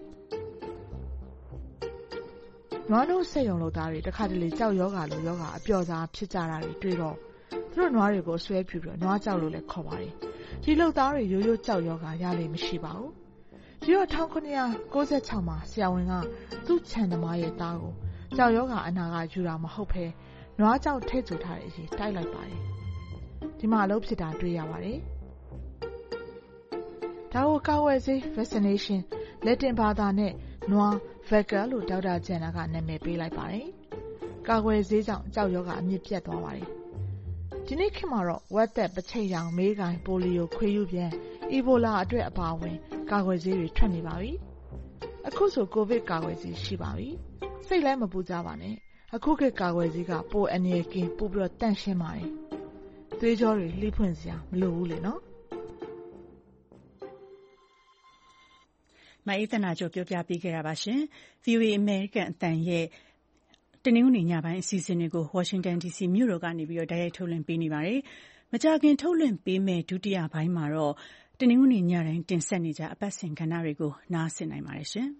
နွားနို့စက်ရုံလုပ်သားတွေတခါတလေကြောက်ယောဂါလိုယောဂါအပျော်စားဖြစ်ကြတာတွေတွေ့တော့သူတို့နွားတွေကိုဆွဲပြူပြီးနွားကြောက်လို့လည်းခေါ်ပါတယ်။ဒီလုပ်သားတွေရိုးရိုးကြောက်ယောဂါရလိမ့်မရှိပါဘူး။ဒီတော့၁၉၉၆မှာဆရာဝန်ကသူ့ခြံသမားရဲ့သားကိုကြောက်ရောဂါအနာကယူတာမဟုတ်ဘဲနွားကြောက်ထည့်ကျထားတဲ့အရေးတိုက်လိုက်ပါတယ်ဒီမှာအလုပ်ဖြစ်တာတွေ့ရပါတယ်ဒါကိုကာဝယ်ဆေး vaccination လက်တင်ဘာသာနဲ့နွား Vaca လို့ဒေါက်တာဂျန်နာကနာမည်ပေးလိုက်ပါတယ်ကာကွယ်ဆေးကြောင့်ကြောက်ရောဂါအမြင့်ပြတ်သွားပါတယ်ဒီနေ့ခေတ်မှာတော့ဝက်သက်ပချိတ်ရောင်မေးကိုင်ပိုလီယိုခွေးယူပြန်အီဘိုလာအတွက်အပါအဝင်ကာကွယ်ဆေးတွေထွက်နေပါပြီအခုဆိုကိုဗစ်ကာကွယ်ဆေးရှိပါပြီစိတ်လည်းမပူကြပါနဲ့အခုခေတ်ကာကွယ်ဆေးကပိုအန္တရာယ်ကင်းပိုပြီးတော့တန့်ရှင်းပါတယ်သွေးကြောတွေလှိဖွင့်စရာမလိုဘူးလေနော်မအေးသနာကျော်ပြောပြပေးခဲ့တာပါရှင် ဗီအိုအေ American အသံရဲ့တနင်္ဂနွေညပိုင်းအစီအစဉ်တွေကို Washington ဒီ စီ မြို့တော်ကနေပြီးတော့တိုက်ရိုက်ထုတ်လွှင့်ပေးနေပါတယ်။မကြာခင်ထုတ်လွှင့်ပေးမယ့်ဒုတိယပိုင်းမှာတော့တနင်္ဂနွေညတိုင်းတင်ဆက်နေကြအပတ်စဉ်ကဏ္ဍတွေကိုနားဆင်နိုင်ပါတယ်ရှင်။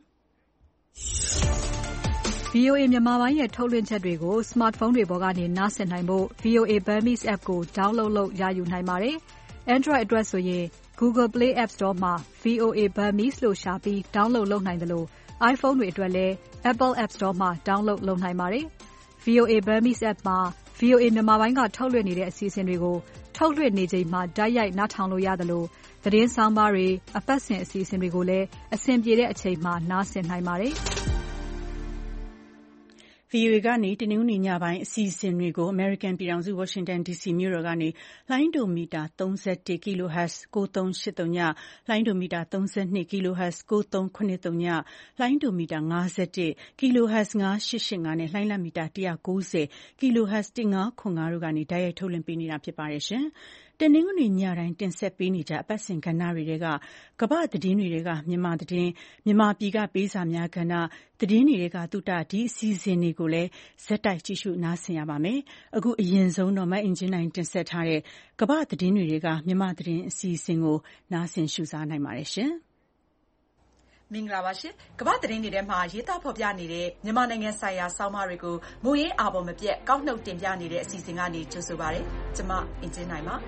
ဗီအိုအေမြန်မာပိုင်းရဲ့ထုတ်လွှင့်ချက်တွေကို smartphone တွေပေါ်ကနေနားဆင်နိုင်ဖို့ ဗီအိုအေ Burmese app ကို download လုပ်ရယူနိုင်ပါတယ်။ Android အတွက်ဆိုရင် Google Play App Store မှာ ဗီအိုအေ Burmese လို့ရှာပြီး download လုပ်နိုင်သလို iPhone တွေအတွက်လည်း Apple App Store မှာ download လုပ်နိုင်ပါတယ်။ ဗီအိုအေ Burmese app မှာ ဗီအိုအေမြန်မာပိုင်းကထုတ်လွှင့်နေတဲ့အစီအစဉ်တွေကိုထုတ်လွှင့်နေချိန်မှာတိုက်ရိုက်နားထောင်လို့ရသလိုသတင်းဆောင်းပါးတွေအပတ်စဉ်အစီအစဉ်တွေကိုလည်းအဆင်ပြေတဲ့အချိန်မှာနားဆင်နိုင်ပါတယ်။ဗီအိုအေကနေတနင်္ဂနွေညပိုင်းအစီအစဉ်တွေကို American ပြည်ထောင်စု Washington ဒီ စီ မြို့တော်ကနေလိုင်းဒိုမီတာ သုံး၁၁ kilohertz ကိုးသုံးရှစ်သုည လိုင်းဒိုမီတာ သုံး၂ kilohertz ကိုးသုံးခုနှစ်သုည လိုင်းဒိုမီတာ ၅၁ kilohertz ငါးရှစ်ရှစ်ငါနဲ့လှိုင်းလတ်မီတာ ၁၉၀ kilohertz ၁၅ခွန်ငါတို့ကနေတိုက်ရိုက်ထုတ်လွှင့်ပေးနေတာဖြစ်ပါတယ်ရှင်။တနင်္ဂနွေညတိုင်းတင်ဆက်ပေးနေကြအပတ်စဉ်ကဏ္ဍတွေထဲကကမ္ဘာသတင်းတွေထဲကမြန်မာသတင်းမြန်မာပြည်ကပေးစာများကဏ္ဍသတင်းတွေထဲကသုတဒီအစီအစဉ်တွေကိုလည်းဇက်တိုက်ကြည့်ရှုနားဆင်ရပါမယ်။အခုအရင်ဆုံးတော့မအင်ဂျင်နိုင်တင်ဆက်ထားတဲ့ကမ္ဘာသတင်းတွေထဲကမြန်မာသတင်းအစီအစဉ်ကိုနားဆင်ရှုစားနိုင်ပါတယ်ရှင်။မင်္ဂလာပါရှင်။ကမ္ဘာသတင်းတွေထဲမှာရေးသားဖော်ပြနေတဲ့မြန်မာနိုင်ငံဆိုင်ရာဆောင်းပါးတွေကိုမူရင်းအာဘော်မပြတ်ကောက်နှုတ်တင်ပြနေတဲ့အစီအစဉ်ကနေကြိုဆိုပါရစေ။ကျွန်မအင်ဂျင်နိုင်ပါ။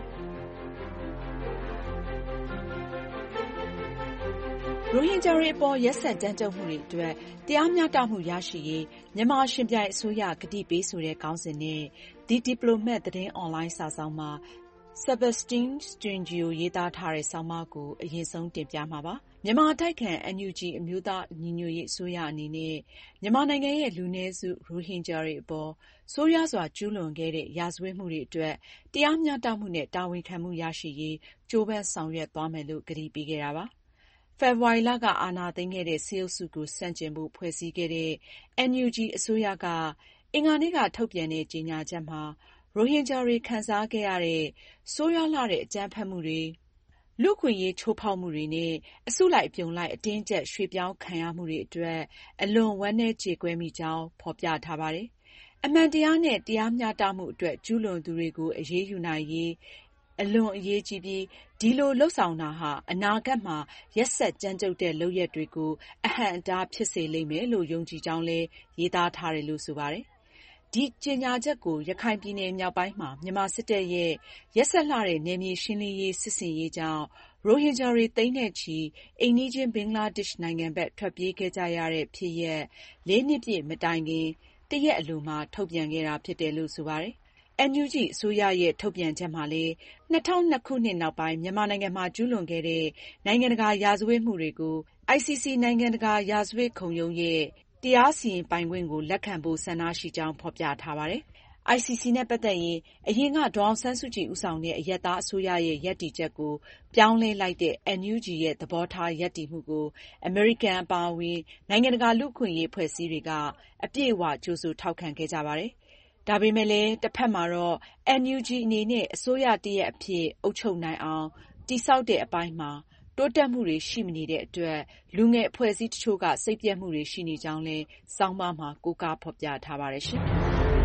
ရိုဟင်ဂျာတွေအပေါ်ရက်စက်ကြမ်းကြုတ်မှုတွေအတွက်တရားမျှတမှုရရှိရေးမြန်မာရှင်ပြိုင်အစိုးရကတိပေးဆိုတဲ့ခေါင်းစဉ်နဲ့ The Diplomat သတင်းအွန်လိုင်းစာစောင်မှာ Sebastian Stringio ရေးသားထားတဲ့ဆောင်းပါးကိုအရင်ဆုံးတင်ပြမှာပါ။မြန်မာအတိုက်ခံ အန် ယူ ဂျီ အမျိုးသားညီညွတ်ရေးအစိုးရအနေနဲ့မြန်မာနိုင်ငံရဲ့လူနည်းစုရိုဟင်ဂျာတွေအပေါ်ဆိုးရွားစွာကျူးလွန်ခဲ့တဲ့ရာဇဝတ်မှုတွေအတွက်တရားမျှတမှုနဲ့တာဝန်ခံမှုရရှိရေးကြိုးပမ်းဆောင်ရွက်သွားမယ်လို့ကတိပေးခဲ့တာပါ။ဖေဖော်ဝါရီလကအာဏာသိမ်းခဲ့တဲ့စစ်အုပ်စုကိုဆန့်ကျင်ဖို့ဖွဲ့စည်းခဲ့တဲ့ အန် ယူ ဂျီ အစိုးရကအင်္ဂါနေ့ကထုတ်ပြန်တဲ့ကြေညာချက်မှာရိုဟင်ဂျာတွေခံစားခဲ့ရတဲ့ဆိုးရွားလှတဲ့အကြမ်းဖက်မှုတွေလူ့အခွင့်အရေးချိုးဖောက်မှုတွေနဲ့အစုလိုက်အပြုံလိုက်အတင်းအကျပ်ရွှေ့ပြောင်းခံရမှုတွေအတွက်အလွန်ဝမ်းနည်းကြေကွဲမိကြောင်းဖော်ပြထားပါတယ်။အမှန်တရားနဲ့တရားမျှတမှုအတွက်ကျူးလွန်သူတွေကိုအရေးယူနိုင်ရေးအလွန်အရေးကြီးပြီးဒီလိုလုပ်ဆောင်တာဟာအနာဂတ်မှာရက်စက်ကြမ်းကြုတ်တဲ့လုပ်ရပ်တွေကိုအဟန့်အတားဖြစ်စေလိမ့်မယ်လို့ယုံကြည်ကြောင်းလည်းရေးသားထားတယ်လို့ဆိုပါတယ်။ဒီကြေညာချက်ကိုရခိုင်ပြည်နယ်မြောက်ပိုင်းမှာမြန်မာစစ်တပ်ရဲ့ရက်စက်လှတဲ့နယ်မြေရှင်းလင်းရေးစစ်ဆင်ရေးကြောင့်ရိုဟင်ဂျာတွေသိန်းနဲ့ချီအိမ်နီးချင်းဘင်္ဂလားဒေ့ရှ်နိုင်ငံဘက်ထွက်ပြေးခဲ့ကြရတဲ့ဖြစ်ရပ်လေးနှစ်ပြည့်မတိုင်ခင်တရက်အလိုမှာထုတ်ပြန်ခဲ့တာဖြစ်တယ်လို့ဆိုပါတယ်။ အန် ယူ ဂျီ အစိုးရရဲ့ထုတ်ပြန်ချက်မှာလည်း၂၀၀၂ခုနှစ်နောက်ပိုင်းမြန်မာနိုင်ငံမှာကျူးလွန်ခဲ့တဲ့နိုင်ငံတကာရာဇဝတ်မှုတွေကို အိုင် စီ စီ နိုင်ငံတကာရာဇဝတ်ခုံရုံးရဲ့တရားစီရင်ပိုင်ခွင့်ကိုလက်ခံဖို့ဆန္ဒရှိကြောင်းဖော်ပြထားပါတယ်။ အိုင် စီ စီ နဲ့ပတ်သက်ရင်အရင်ကဒေါ်အောင်ဆန်းစုကြည်ဦးဆောင်တဲ့အရပ်သားအစိုးရရဲ့ရပ်တည်ချက်ကိုပြောင်းလဲလိုက်တဲ့ အန် ယူ ဂျီ ရဲ့သဘောထားရပ်တည်မှုကိုအမေရိကန်အပါအဝင်နိုင်ငံတကာလူ့အခွင့်အရေးအဖွဲ့အစည်းတွေကအပြည့်အဝကြိုဆိုထောက်ခံခဲ့ကြပါတယ်။ဒါပေမဲ့လည်းတစ်ဖက်မှာတော့ အန် ယူ ဂျီ အနေနဲ့အစိုးရတစ်ရပ်အဖြစ်အုပ်ချုပ်နိုင်အောင်တည်ဆောက်တဲ့အပိုင်းမှာတိုးတက်မှုတွေရှိမနေတဲ့အတွက်လူငယ်အဖွဲ့အစည်းတချို့ကစိတ်ပျက်မှုတွေရှိနေကြောင်းလည်းဆောင်းပါးမှာကိုးကားဖော်ပြထားပါတယ်ရှင်။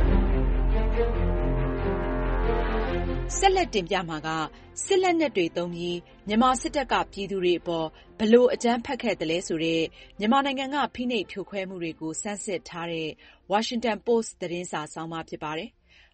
ဆက်လက်တင်ပြမှာကစစ်လက်နက်တွေသုံးပြီးမြန်မာစစ်တပ်ကပြည်သူတွေအပေါ်ဘယ်လိုအကြမ်းဖက်ခဲ့သလဲဆိုတဲ့မြန်မာနိုင်ငံကဖိနှိပ်ဖြိုခွဲမှုတွေကိုဆန်းစစ်ထားတဲ့ Washington Post သတင်းစာဆောင်းပါးဖြစ်ပါတယ်။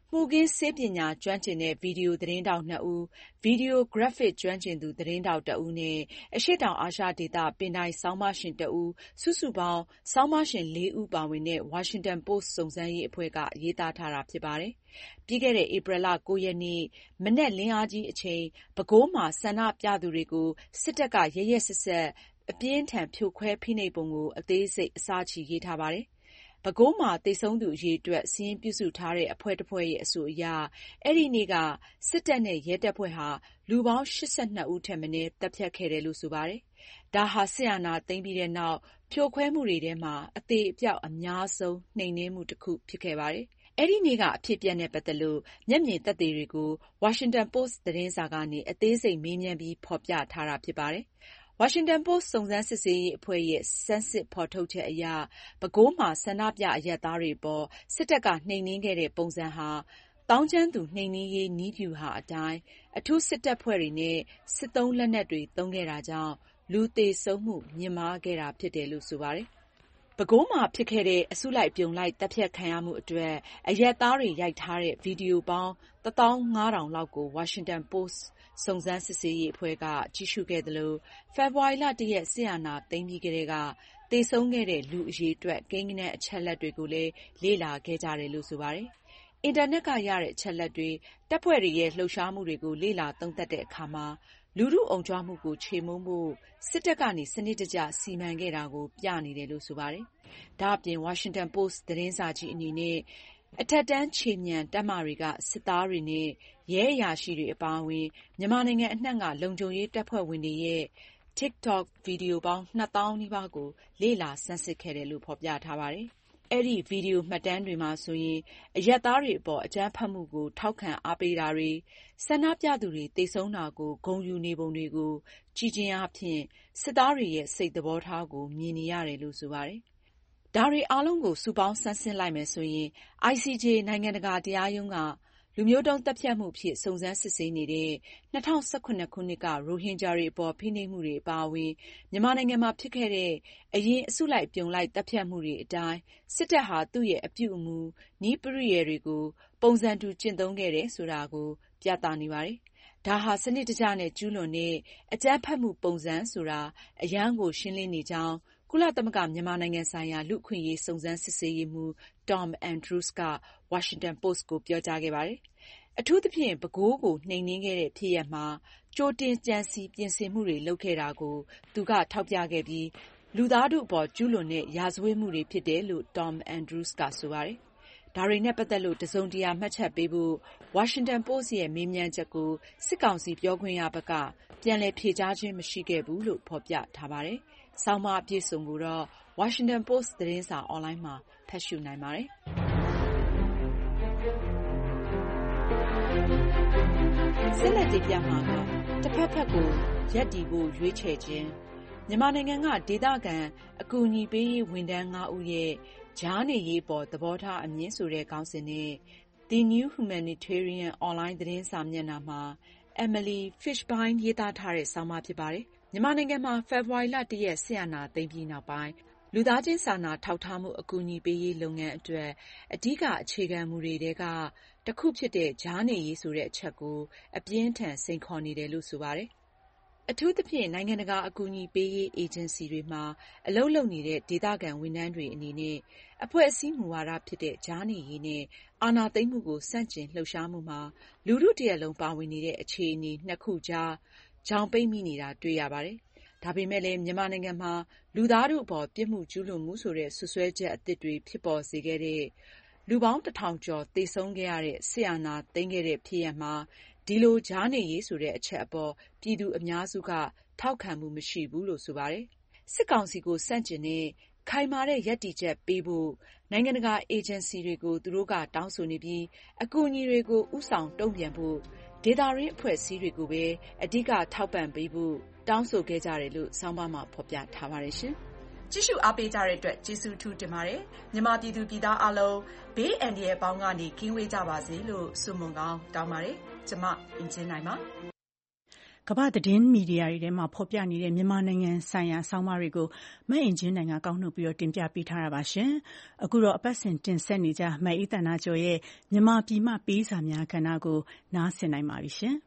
မှုခင်းဆေးပညာကျွမ်းကျင်တဲ့ဗီဒီယိုသတင်းထောက်နှစ်ဦး၊ ဗီဒီယိုဂရပ်ဖစ်ကျွမ်းကျင်သူသတင်းထောက်တစ်ဦးနဲ့ အရှေ့တောင်အာရှဒေသပင်တိုင်ဆောင်းပါးရှင်တစ်ဦး စုစုပေါင်းဆောင်းပါးရှင်လေးဦးပါဝင်တဲ့ ဝါရှင်တန်ပို့စ်စုံစမ်းရေးအဖွဲ့က ရေးသားထားတာဖြစ်ပါတယ်။ ပြီးခဲ့တဲ့ဧပြီလကိုးရက်နေ့ မနက်လင်းအားကြီးအချိန် ပဲခူးမှာဆန္ဒပြသူတွေကို စစ်တပ်ကရက်ရက်စက်စက်အပြင်းအထန်ဖြိုခွဲဖိနှိပ်ပုံကို အသေးစိတ်အစချီရေးထားပါတယ်။ ပဲခူးမှာသေဆုံးသူအရေအတွက်စာရင်းပြုစုထားတဲ့အဖွဲ့တစ်ဖွဲ့ရဲ့အဆိုအရ အဲဒီနေ့ကစစ်တပ်နဲ့ရဲတပ်ဖွဲ့ဟာလူပေါင်း၈၂ဦးထက်မနည်းသတ်ဖြတ်ခဲ့တယ်လို့ဆိုပါတယ်။ ဒါဟာစစ်အာဏာသိမ်းပြီးတဲ့နောက်ဖြိုခွဲမှုတွေထဲမှာအသေအပျောက်အများဆုံးနှိမ်နင်းမှုတစ်ခုဖြစ်ခဲ့ပါတယ်။ အဲဒီနေ့ကအဖြစ်အပျက်နဲ့ပတ်သက်လို့မျက်မြင်သက်သေတွေကိုဝါရှင်တန်ပို့စ်သတင်းစာကနေအသေးစိတ်မေးမြန်းပြီးဖော်ပြထားတာဖြစ်ပါတယ်။ ဝါရှင်တန်ပို့စ်စုံစမ်းစစ်ဆေးရေးအဖွဲ့ရဲ့ဆန်းစစ်ဖော်ထုတ်ချက်အရ ပဲခူးမှာဆန္ဒပြအရပ်သားတွေအပေါ်စစ်တပ်ကနှိမ်နင်းခဲ့တဲ့ပုံစံဟာသောင်းကျန်းသူနှိမ်နင်းရေးနည်းဗျူဟာအတိုင်းအထူးစစ်တပ်ဖွဲ့တွေနဲ့စစ်သုံးလက်နက်တွေသုံးခဲ့တာကြောင့်လူသေဆုံးမှုမြင့်မားခဲ့တာဖြစ်တယ်လို့ဆိုပါတယ်။ ပဲခူးမှာဖြစ်ခဲ့တဲ့အစုလိုက်အပြုံလိုက်သတ်ဖြတ်ခံရမှုအတွက်အရပ်သားတွေရိုက်ထားတဲ့ဗီဒီယိုပေါင်းတစ်သောင်းငါးထောင်လောက်ကိုဝါရှင်တန်ပို့စ်စုံစမ်းစစ်ဆေးရေးအဖွဲ့ကကြည့်ရှုခဲ့သလိုဖေဖော်ဝါရီလတစ်ရက်စစ်အာဏာသိမ်းပြီးကတည်းကသေဆုံးခဲ့တဲ့လူအရေအတွက်ကိန်းဂဏန်းအချက်အလက်တွေကိုလည်းလေ့လာခဲ့ကြတယ်လို့ဆိုပါတယ်။ အင်တာနက်ကရတဲ့အချက်အလက်တွေတပ်ဖွဲ့တွေရဲ့လှုပ်ရှားမှုတွေကိုလေ့လာသုံးသပ်တဲ့အခါမှာလူထုအုံကြွမှုကိုချေမှုန်းဖို့စစ်တပ်ကနေစနစ်တကျစီမံခဲ့တာကိုပြနေတယ်လို့ဆိုပါတယ်။ ဒါ့အပြင်ဝါရှင်တန်ပို့စ်သတင်းစာကြီးအနေနဲ့အထက်တန်းခြေမြန်တပ်မတွေကစစ်သားတွေနဲ့ရဲအရာရှိတွေအပါအဝင်မြန်မာနိုင်ငံအနှံ့ကလုံခြုံရေးတပ်ဖွဲ့ဝင်တွေရဲ့ TikTok ဗီဒီယိုပေါင်းနှစ်သောင်းနီးပါးကိုလေ့လာဆန်းစစ်ခဲ့တယ်လို့ဖော်ပြထားပါတယ်။ အဲဒီဗီဒီယိုမှတ်တမ်းတွေမှာဆိုရင်အရပ်သားတွေအပေါ်အကြမ်းဖက်မှုကိုထောက်ခံအားပေးတာတွေဆန္ဒပြသူတွေသေဆုံးတာကိုဂုဏ်ယူနေပုံတွေကိုကြည့်ခြင်းအားဖြင့်စစ်သားတွေရဲ့စိတ်သဘောထားကိုမြင်နေရတယ်လို့ဆိုပါတယ်။ ဒါတွေအားလုံးကိုစုပေါင်းဆန်းစစ်လိုက်မယ်ဆိုရင် အိုင် စီ ဂျေ နိုင်ငံတကာတရားရုံးကလူမျိုးတုန်းသတ်ဖြတ်မှုအဖြစ်စုံစမ်းစစ်ဆေးနေတဲ့၂၀၁၇ခုနှစ်ကရိုဟင်ဂျာတွေအပေါ်ဖိနှိပ်မှုတွေအပါအဝင်မြန်မာနိုင်ငံမှာဖြစ်ခဲ့တဲ့အရင်အစုလိုက်အပြုံလိုက်သတ်ဖြတ်မှုတွေအတိုင်းစစ်တပ်ဟာသူ့ရဲ့အပြုအမူနည်းပရိယာယ်တွေကိုပုံစံတူကျင့်သုံးခဲ့တယ်ဆိုတာကိုပြသနေပါတယ်။ ဒါဟာစနစ်တကျနဲ့ကျူးလွန်တဲ့အကြမ်းဖက်မှုပုံစံဆိုတာအရမ်းကိုရှင်းလင်းနေကြောင်းကုလသမဂ္ဂမြန်မာနိုင်ငံဆိုင်ရာလူ့အခွင့်အရေးစုံစမ်းစစ်ဆေးရေးမှူး Tom Andrews ကဝါရှင်တန်ပို့စ်ကိုပြောကြားခဲ့ပါတယ်။ အထူးသဖြင့်ပဲခူးကိုနှိမ်နင်းခဲ့တဲ့ဖြစ်ရပ်မှာကြိုတင်ကြံစည်ပြင်ဆင်မှုတွေလုပ်ခဲ့တာကိုသူကထောက်ပြခဲ့ပြီးလူသားထုအပေါ်ကျူးလွန်တဲ့ရာဇဝတ်မှုတွေဖြစ်တယ်လို့ Tom Andrews ကဆိုပါတယ်။ ဒါတွေနဲ့ပတ်သက်လို့တစ်စုံတစ်ရာမှတ်ချက်ပေးဖို့ဝါရှင်တန်ပို့စ်ရဲ့မေးမြန်းချက်ကိုစစ်ကောင်စီပြောခွင့်ရဘက်ကပြန်လည်ဖြေကြားခြင်းမရှိခဲ့ဘူးလို့ဖော်ပြထားပါတယ်။ ဆောင်းပါးအပြည့်အစုံကိုတော့ဝါရှင်တန်ပို့စ်သတင်းစာအွန်လိုင်းမှာဖတ်ရှုနိုင်ပါတယ်။ ဆက်လက်တင်ပြမှာကတစ်ဖက်ဖက်ကိုရပ်တည်ဖို့ရွေးချယ်ခြင်းမြန်မာနိုင်ငံကဒေသခံအကူအညီပေးရေးဝန်ထမ်းငါးဦးရဲ့ကြားနေရေးပေါ်သဘောထားအမြင်ဆိုတဲ့ခေါင်းစဉ်နဲ့ The New Humanitarian အွန်လိုင်းသတင်းစာမျက်နှာမှာ Emily Fishbein ရေးသားထားတဲ့ဆောင်းပါးဖြစ်ပါတယ်။ မြန်မာနိုင်ငံမှာဖေဖော်ဝါရီလတစ်ရက်စစ်အာဏာသိမ်းပြီးနောက်ပိုင်းလူသားချင်းစာနာထောက်ထားမှုအကူအညီပေးရေးလုပ်ငန်းအတွက်အဓိကအခြေခံမူတွေထဲကတစ်ခုဖြစ်တဲ့ကြားနေရေးဆိုတဲ့အချက်ကိုအပြင်းအထန်စိန်ခေါ်နေတယ်လို့ဆိုပါတယ်။ အထူးသဖြင့်နိုင်ငံတကာအကူအညီပေးရေးအေဂျင်စီတွေမှာအလုပ်လုပ်နေတဲ့ဒေသခံဝန်ထမ်းတွေအနေနဲ့အဖွဲ့အစည်းမူဝါဒဖြစ်တဲ့ကြားနေရေးနဲ့အာဏာသိမ်းမှုကိုဆန့်ကျင်လှုပ်ရှားမှုမှာလူထုတစ်ရပ်လုံးပါဝင်နေတဲ့အခြေအနေနှစ်ခုကြားချောင်ပိတ်မိနေတာတွေ့ရပါတယ်။ ဒါပေမဲ့လည်းမြန်မာနိုင်ငံမှာလူသားထုအပေါ်ပြစ်မှုကျူးလွန်မှုဆိုတဲ့စွပ်စွဲချက်အသစ်တွေဖြစ်ပေါ်စေခဲ့တဲ့လူပေါင်းတစ်ထောင်ကျော်သေဆုံးခဲ့ရတဲ့စစ်အာဏာသိမ်းခဲ့တဲ့ဖြစ်ရပ်မှာဒီလိုကြားနေရေးဆိုတဲ့အချက်အပေါ်ပြည်သူအများစုကထောက်ခံမှုမရှိဘူးလို့ဆိုပါတယ်။ စစ်ကောင်စီကိုဆန့်ကျင်တဲ့ခိုင်မာတဲ့ရပ်တည်ချက်ပေးဖို့နိုင်ငံတကာအေဂျင်စီတွေကိုသူတို့ကတောင်းဆိုနေပြီးအကူအညီတွေကိုဦးဆောင်တုံ့ပြန်ဖို့ဒေသတွင်းအဖွဲ့အစည်းတွေကိုပဲအဓိကထောက်ပံ့ပေးဖို့တောင်းဆိုခဲ့ကြတယ်လို့ဆောင်းပါးမှာဖော်ပြထားပါတယ်ရှင်။ ကြည့်ရှုအားပေးကြတဲ့အတွက်ကျေးဇူးအထူးတင်ပါတယ်။ မြန်မာပြည်သူပြည်သားအားလုံးဘေးအန္တရာယ်ပေါင်းကနေကင်းဝေးကြပါစေလို့ဆုမွန်ကောင်းတောင်းပါတယ်။ ကျွန်မအင်ကြင်းနိုင်ပါကမ္ဘာ့သတင်းမီဒီယာတွေထဲမှာဖော်ပြနေတဲ့မြန်မာနိုင်ငံဆိုင်ရာဆောင်းပါးတွေကိုမအင်ကြင်းနိုင်ကကောက်နှုတ်ပြီးတင်ပြပေးထားတာပါရှင်။အခုတော့အပတ်စဉ်တင်ဆက်နေကြမအေးသန္တာကျော်ရဲ့မြန်မာပြည်မှပေးစာများကဏ္ဍကိုနားဆင်နိုင်ပါပြီရှင်။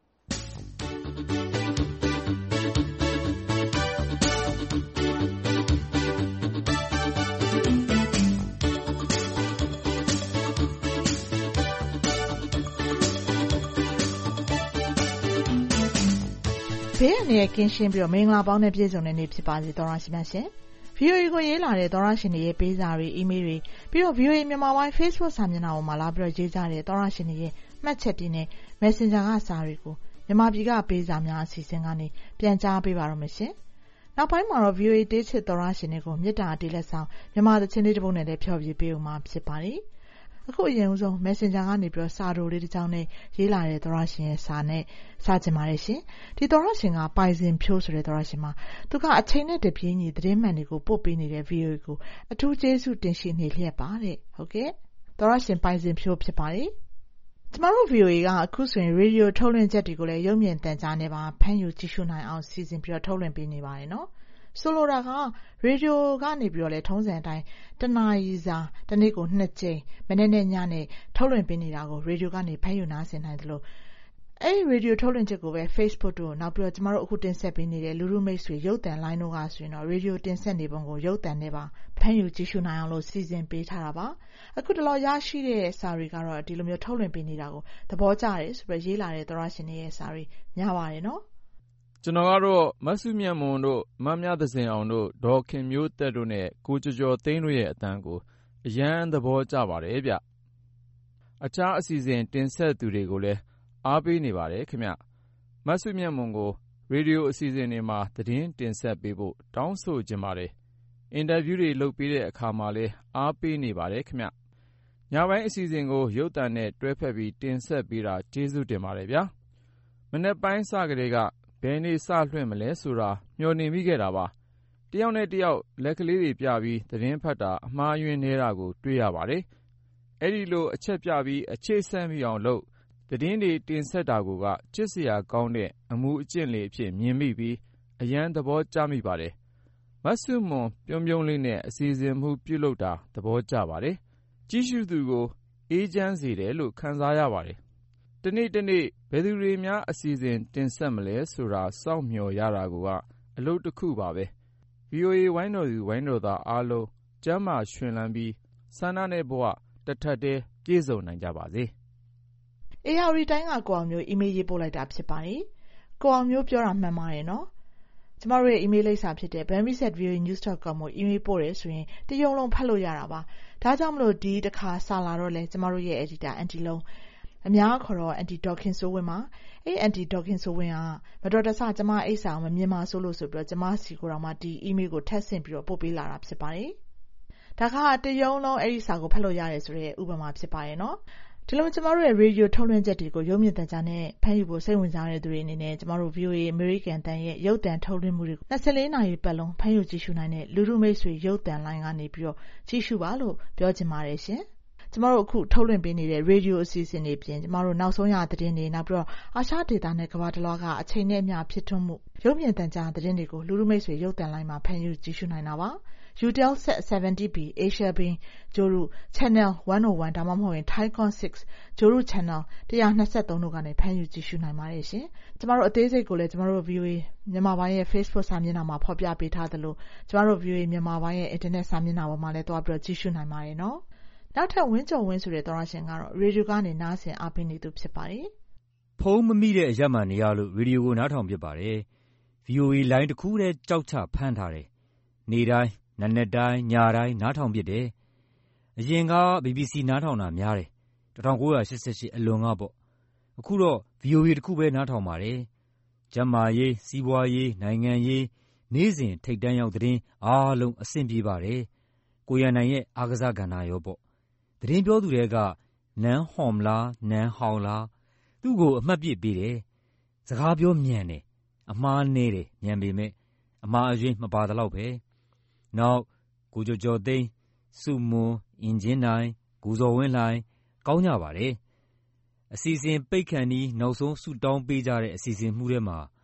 ဘေးအန္တရာယ်ကင်းရှင်းပြီးတော့မင်္ဂလာပေါင်းနဲ့ပြည့်စုံတဲ့နေ့ဖြစ်ပါစေသောရရှိမြတ်ရှင်။ ဗီအိုအေ ကိုရေးလာတဲ့သောရရှင်တွေရဲ့ပေးစာတွေအီးမေးလ်တွေပြီးတော့ ဗီအိုအေ မြန်မာပိုင်း Facebook စာမျက်နှာပေါ်မှာလာပြီးတော့ရေးကြတဲ့သောရရှင်တွေရဲ့မှတ်ချက်တွေနဲ့ Messenger ကစာတွေကိုမြန်မာပြည်ကပေးစာများအစီအစဉ်ကနေပြန်ကြားပေးပါတော့မယ်ရှင်။နောက်ပိုင်းမှာတော့ ဗီအိုအေ တေးချစ်သောရရှင်တွေကိုမေတ္တာတေးလက်ဆောင်မြန်မာသချင်းလေးတစ်ပုဒ်နဲ့လည်းဖျော်ဖြေပေးဦးမှာဖြစ်ပါတယ်။အခုအရင်ဆုံး Messenger ကနေပြီးတော့စာတိုလေးတစ်ကြောင်းနဲ့ရေးလာတဲ့သောရရှင်ရဲ့စာနဲ့စကြင်ပါတယ်ရှင်။ဒီသောရရှင်ကပိုင်စင်ဖြိုးဆိုတဲ့သောရရှင်မှာသူကအချိန်နဲ့တပြေးညီသတင်းမှန်တွေကိုပို့ပေးနေတဲ့ ဗီအိုအေ ကိုအထူးကျေးဇူးတင်ရှိနေလျက်ပါတဲ့။ဟုတ်ကဲ့။သောရရှင်ပိုင်စင်ဖြိုးဖြစ်ပါတယ်။ကျမတို့ ဗီအိုအေ ကအခုဆိုရင်ရေဒီယိုထုတ်လွှင့်ချက်တွေကိုလည်းရုပ်မြင်သံကြားနဲ့ပါဖမ်းယူကြည့်ရှုနိုင်အောင်စီစဉ်ပြီးတော့ထုတ်လွှင့်ပေးနေပါတယ်နော်။ဆိုလိုတာကရေဒီယိုကနေပြီးတော့လေထုံးစံအတိုင်းတနာရီစာတစ်နေ့ကိုနှစ်ကြိမ်မနေ့နဲ့ညနေထုတ်လွှင့်ပေးနေတာကိုရေဒီယိုကနေဖမ်းယူနားဆင်နိုင်တယ်လို့အဲ့ဒီရေဒီယိုထုတ်လွှင့်ချက်ကိုပဲ Facebook တို့နောက်ပြီးတော့ကျမတို့အခုတင်ဆက်ပေးနေတဲ့လူလူမိတ်ဆွေရုပ်သံလိုင်းတို့ကဆိုရင်တော့ရေဒီယိုတင်ဆက်နေပုံကိုရုပ်သံနဲ့ပါဖမ်းယူကြည့်ရှုနိုင်အောင်လို့စီစဉ်ပေးထားတာပါအခုတလောရရှိတဲ့စာတွေကတော့ဒီလိုမျိုးထုတ်လွှင့်ပေးနေတာကိုသဘောကျတယ်ဆိုပြီးရေးလာတဲ့သောရရှင်တွေရဲ့စာတွေများပါတယ်နော်ကျွန်တော်ကတော့မဆုမြတ်မွန်တို့မမြသစင်အောင်တို့ဒေါ်ခင်မျိုးသက်တို့နဲ့ကိုကျော်ကျော်သိန်းတို့ရဲ့အတန်းကိုအရန်သဘောကျပါတယ်ဗျအခြားအစီအစဉ်တင်ဆက်သူတွေကိုလည်းအားပေးနေပါတယ်ခင်ဗျမဆုမြတ်မွန်ကိုရေဒီယိုအစီအစဉ်တွေမှာသတင်းတင်ဆက်ပေးဖို့တောင်းဆိုကြပါတယ်အင်တာဗျူးတွေလုပ်ပေးတဲ့အခါမှာလည်းအားပေးနေပါတယ်ခင်ဗျညပိုင်းအစီအစဉ်ကိုရုပ်သံနဲ့တွဲဖက်ပြီးတင်ဆက်ပေးတာကျေးဇူးတင်ပါတယ်ဗျာမနေ့ပိုင်းစကလေးကဘယ်နေ့စလွှင့်မလဲဆိုတာမျှော်နေမိခဲ့တာပါတယောက်နဲ့တယောက်လက်ကလေးတွေပြပြီးသတင်းဖတ်တာအမှားယွင်းနေတာကိုတွေ့ရပါတယ်အဲ့ဒီလိုအချက်ပြပြီးအခြေဆန့်မိအောင်လုပ်သတင်းတွေတင်ဆက်တာကိုကချစ်စရာကောင်းတဲ့အမှုအကျင့်လေးအဖြစ်မြင်မိပြီးအရန်သဘောကျမိပါတယ်မဆုမွန်ပြုံးပြုံးလေးနဲ့အစီအစဉ်မှုပြုလုပ်တာသဘောကျပါတယ်ကြီးစုသူကိုအေးချမ်းစေတယ်လို့ခံစားရပါတယ်တနေ့တနေ့ဘယ်သူတွေများအစီအစဉ်တင်ဆက်မလဲဆိုတာစောင့်မျှော်ရတာကအလုပ်တစ်ခုပါပဲ ဗီအိုအေ ဝိုင်းတော်သူဝိုင်းတော်သားအားလုံးကျမ်းမာရွှင်လန်းပြီးဆန္ဒနဲ့ဘဝတစ်ထပ်တည်းပြည့်စုံနိုင်ကြပါစေအေးအာရီတိုင်းကကိုအောင်မျိုးအီးမေးလ်ရေးပို့လိုက်တာဖြစ်ပါတယ်ကိုအောင်မျိုးပြောတာမှန်ပါတယ်နော်ကျမတို့ရဲ့အီးမေးလ်လိပ်စာဖြစ်တဲ့ bambi at v o a news dot com ကိုအီးမေးလ်ပို့ရဲဆိုရင်တရုံလုံးဖတ်လို့ရတာပါဒါကြောင့်မလို့ဒီတစ်ခါစာလာတော့လဲကျမတို့ရဲ့ editor အန်တီလုံးအများခေါ်တော့အန်တီဒေါခင်စိုးဝင်းမှာအဲ့အန်တီဒေါခင်စိုးဝင်းကမတော်တဆကျမအိတ်စာအောင်မမြင်ပါဆိုလို့ဆိုပြီးတော့ကျမစီကိုတော့မှဒီ email ကိုထပ်ဆင့်ပြီးတော့ပို့ပေးလာတာဖြစ်ပါတယ်ဒါကတရုံလုံးအဲ့ဒီစာကိုဖတ်လို့ရတယ်ဆိုတဲ့ဥပမာဖြစ်ပါရဲ့နော်ဒီလိုကျမတို့ရဲ့ radio ထုတ်လွှင့်ချက်တွေကိုရုပ်မြင်သံကြားနဲ့ဖမ်းယူဖို့စိတ်ဝင်စားတဲ့သူတွေအနေနဲ့ကျမတို့ ဗီအိုအေ American တန်ရဲ့ရုပ်သံထုတ်လွှင့်မှုတွေကို၂၄နာရီပတ်လုံးဖမ်းယူကြည့်ရှုနိုင်တဲ့လူလူမိတ်ဆွေရုပ်သံလိုင်းကနေပြီးတော့ကြည့်ရှုပါလို့ပြောချင်ပါတယ်ရှင်ကျမတို့အခုထုတ်လွှင့်ပေးနေတဲ့ radio အစီအစဉ်တွေပြင်ကျမတို့နောက်ဆုံးရသတင်းတွေနောက်ပြီးတော့အာရှဒေသနဲ့ကမ္ဘာတလွှားကအချိန်နဲ့အမျှဖြစ်ထွန်းမှုရုပ်မြင်သံကြားသတင်းတွေကိုလူလူမိတ်ဆွေရုပ်သံလိုင်းမှာဖမ်းယူကြည့်ရှုနိုင်တာပါEutelsat seventy B Asia Bin Joru Channel one oh one ဒါမှမဟုတ်ရင် Thaicon six Joru Channel one twenty-threeတို့ကနေဖမ်းယူကြည့်ရှုနိုင်ပါတယ်ရှင်ကျမတို့အသေးစိတ်ကိုလည်းကျမတို့ ဗီအိုအေ မြန်မာပိုင်းရဲ့ Facebook စာမျက်နှာမှာဖော်ပြပေးထားသလိုကျမတို့ ဗီအိုအေ မြန်မာပိုင်းရဲ့ Internet စာမျက်နှာပေါ်မှာလည်းတွားပြီးတော့ကြည့်ရှုနိုင်ပါတယ်နော်နောက်ထပ်ဝင်းကျော်ဝင်းဆိုတဲ့သောရရှင်ကတော့ရေဒီယိုကနေနားဆင်အားပေးနေသူဖြစ်ပါတယ်ဖုံးမမိတဲ့အရက်မှန်နေရလို့ရေဒီယိုကိုနားထောင်ဖြစ်ပါတယ် ဗီအိုအေ လိုင်းတစ်ခုတည်းကြောက်ချဖမ်းထားတယ်နေတိုင်းနက်နက်တိုင်းညတိုင်းနားထောင်ဖြစ်တယ်အရင်က ဘီဘီစီ နားထောင်တာများတယ်nineteen eighty-eightအလွန်ကပေါ့အခုတော့ ဗီအိုအေ တစ်ခုပဲနားထောင်ပါတယ်ကျန်းမာရေးစီးပွားရေးနိုင်ငံရေးနေ့စဉ်ထိပ်တန်းရောက်သတင်းအားလုံးအဆင်ပြေပါတယ်ကိုရန်နိုင်ရဲ့အားကစားကဏ္ဍရောပေါ့သတင်းပြောသူတွေကနန်းဟော်မလားနန်းဟောင်လားသူ့ကိုအမှတ်ပြစ်ပေးတယ်စကားပြောမြန်တယ်အမှားနေတယ်မြန်ပေမဲ့အမှားအယွင်းမပါတော့ပဲနောက်ကိုကျော်ကျော်သိန်းစုမွန်အင်ဂျင်နိုင်ကိုဇော်ဝင်းလှိုင်ကောင်းကြပါတယ်အစီအစဉ်ပိတ်ခန့်ဤနောက်ဆုံးဆူတောင်းပေးကြတဲ့အစီအစဉ်မှုထဲမှာ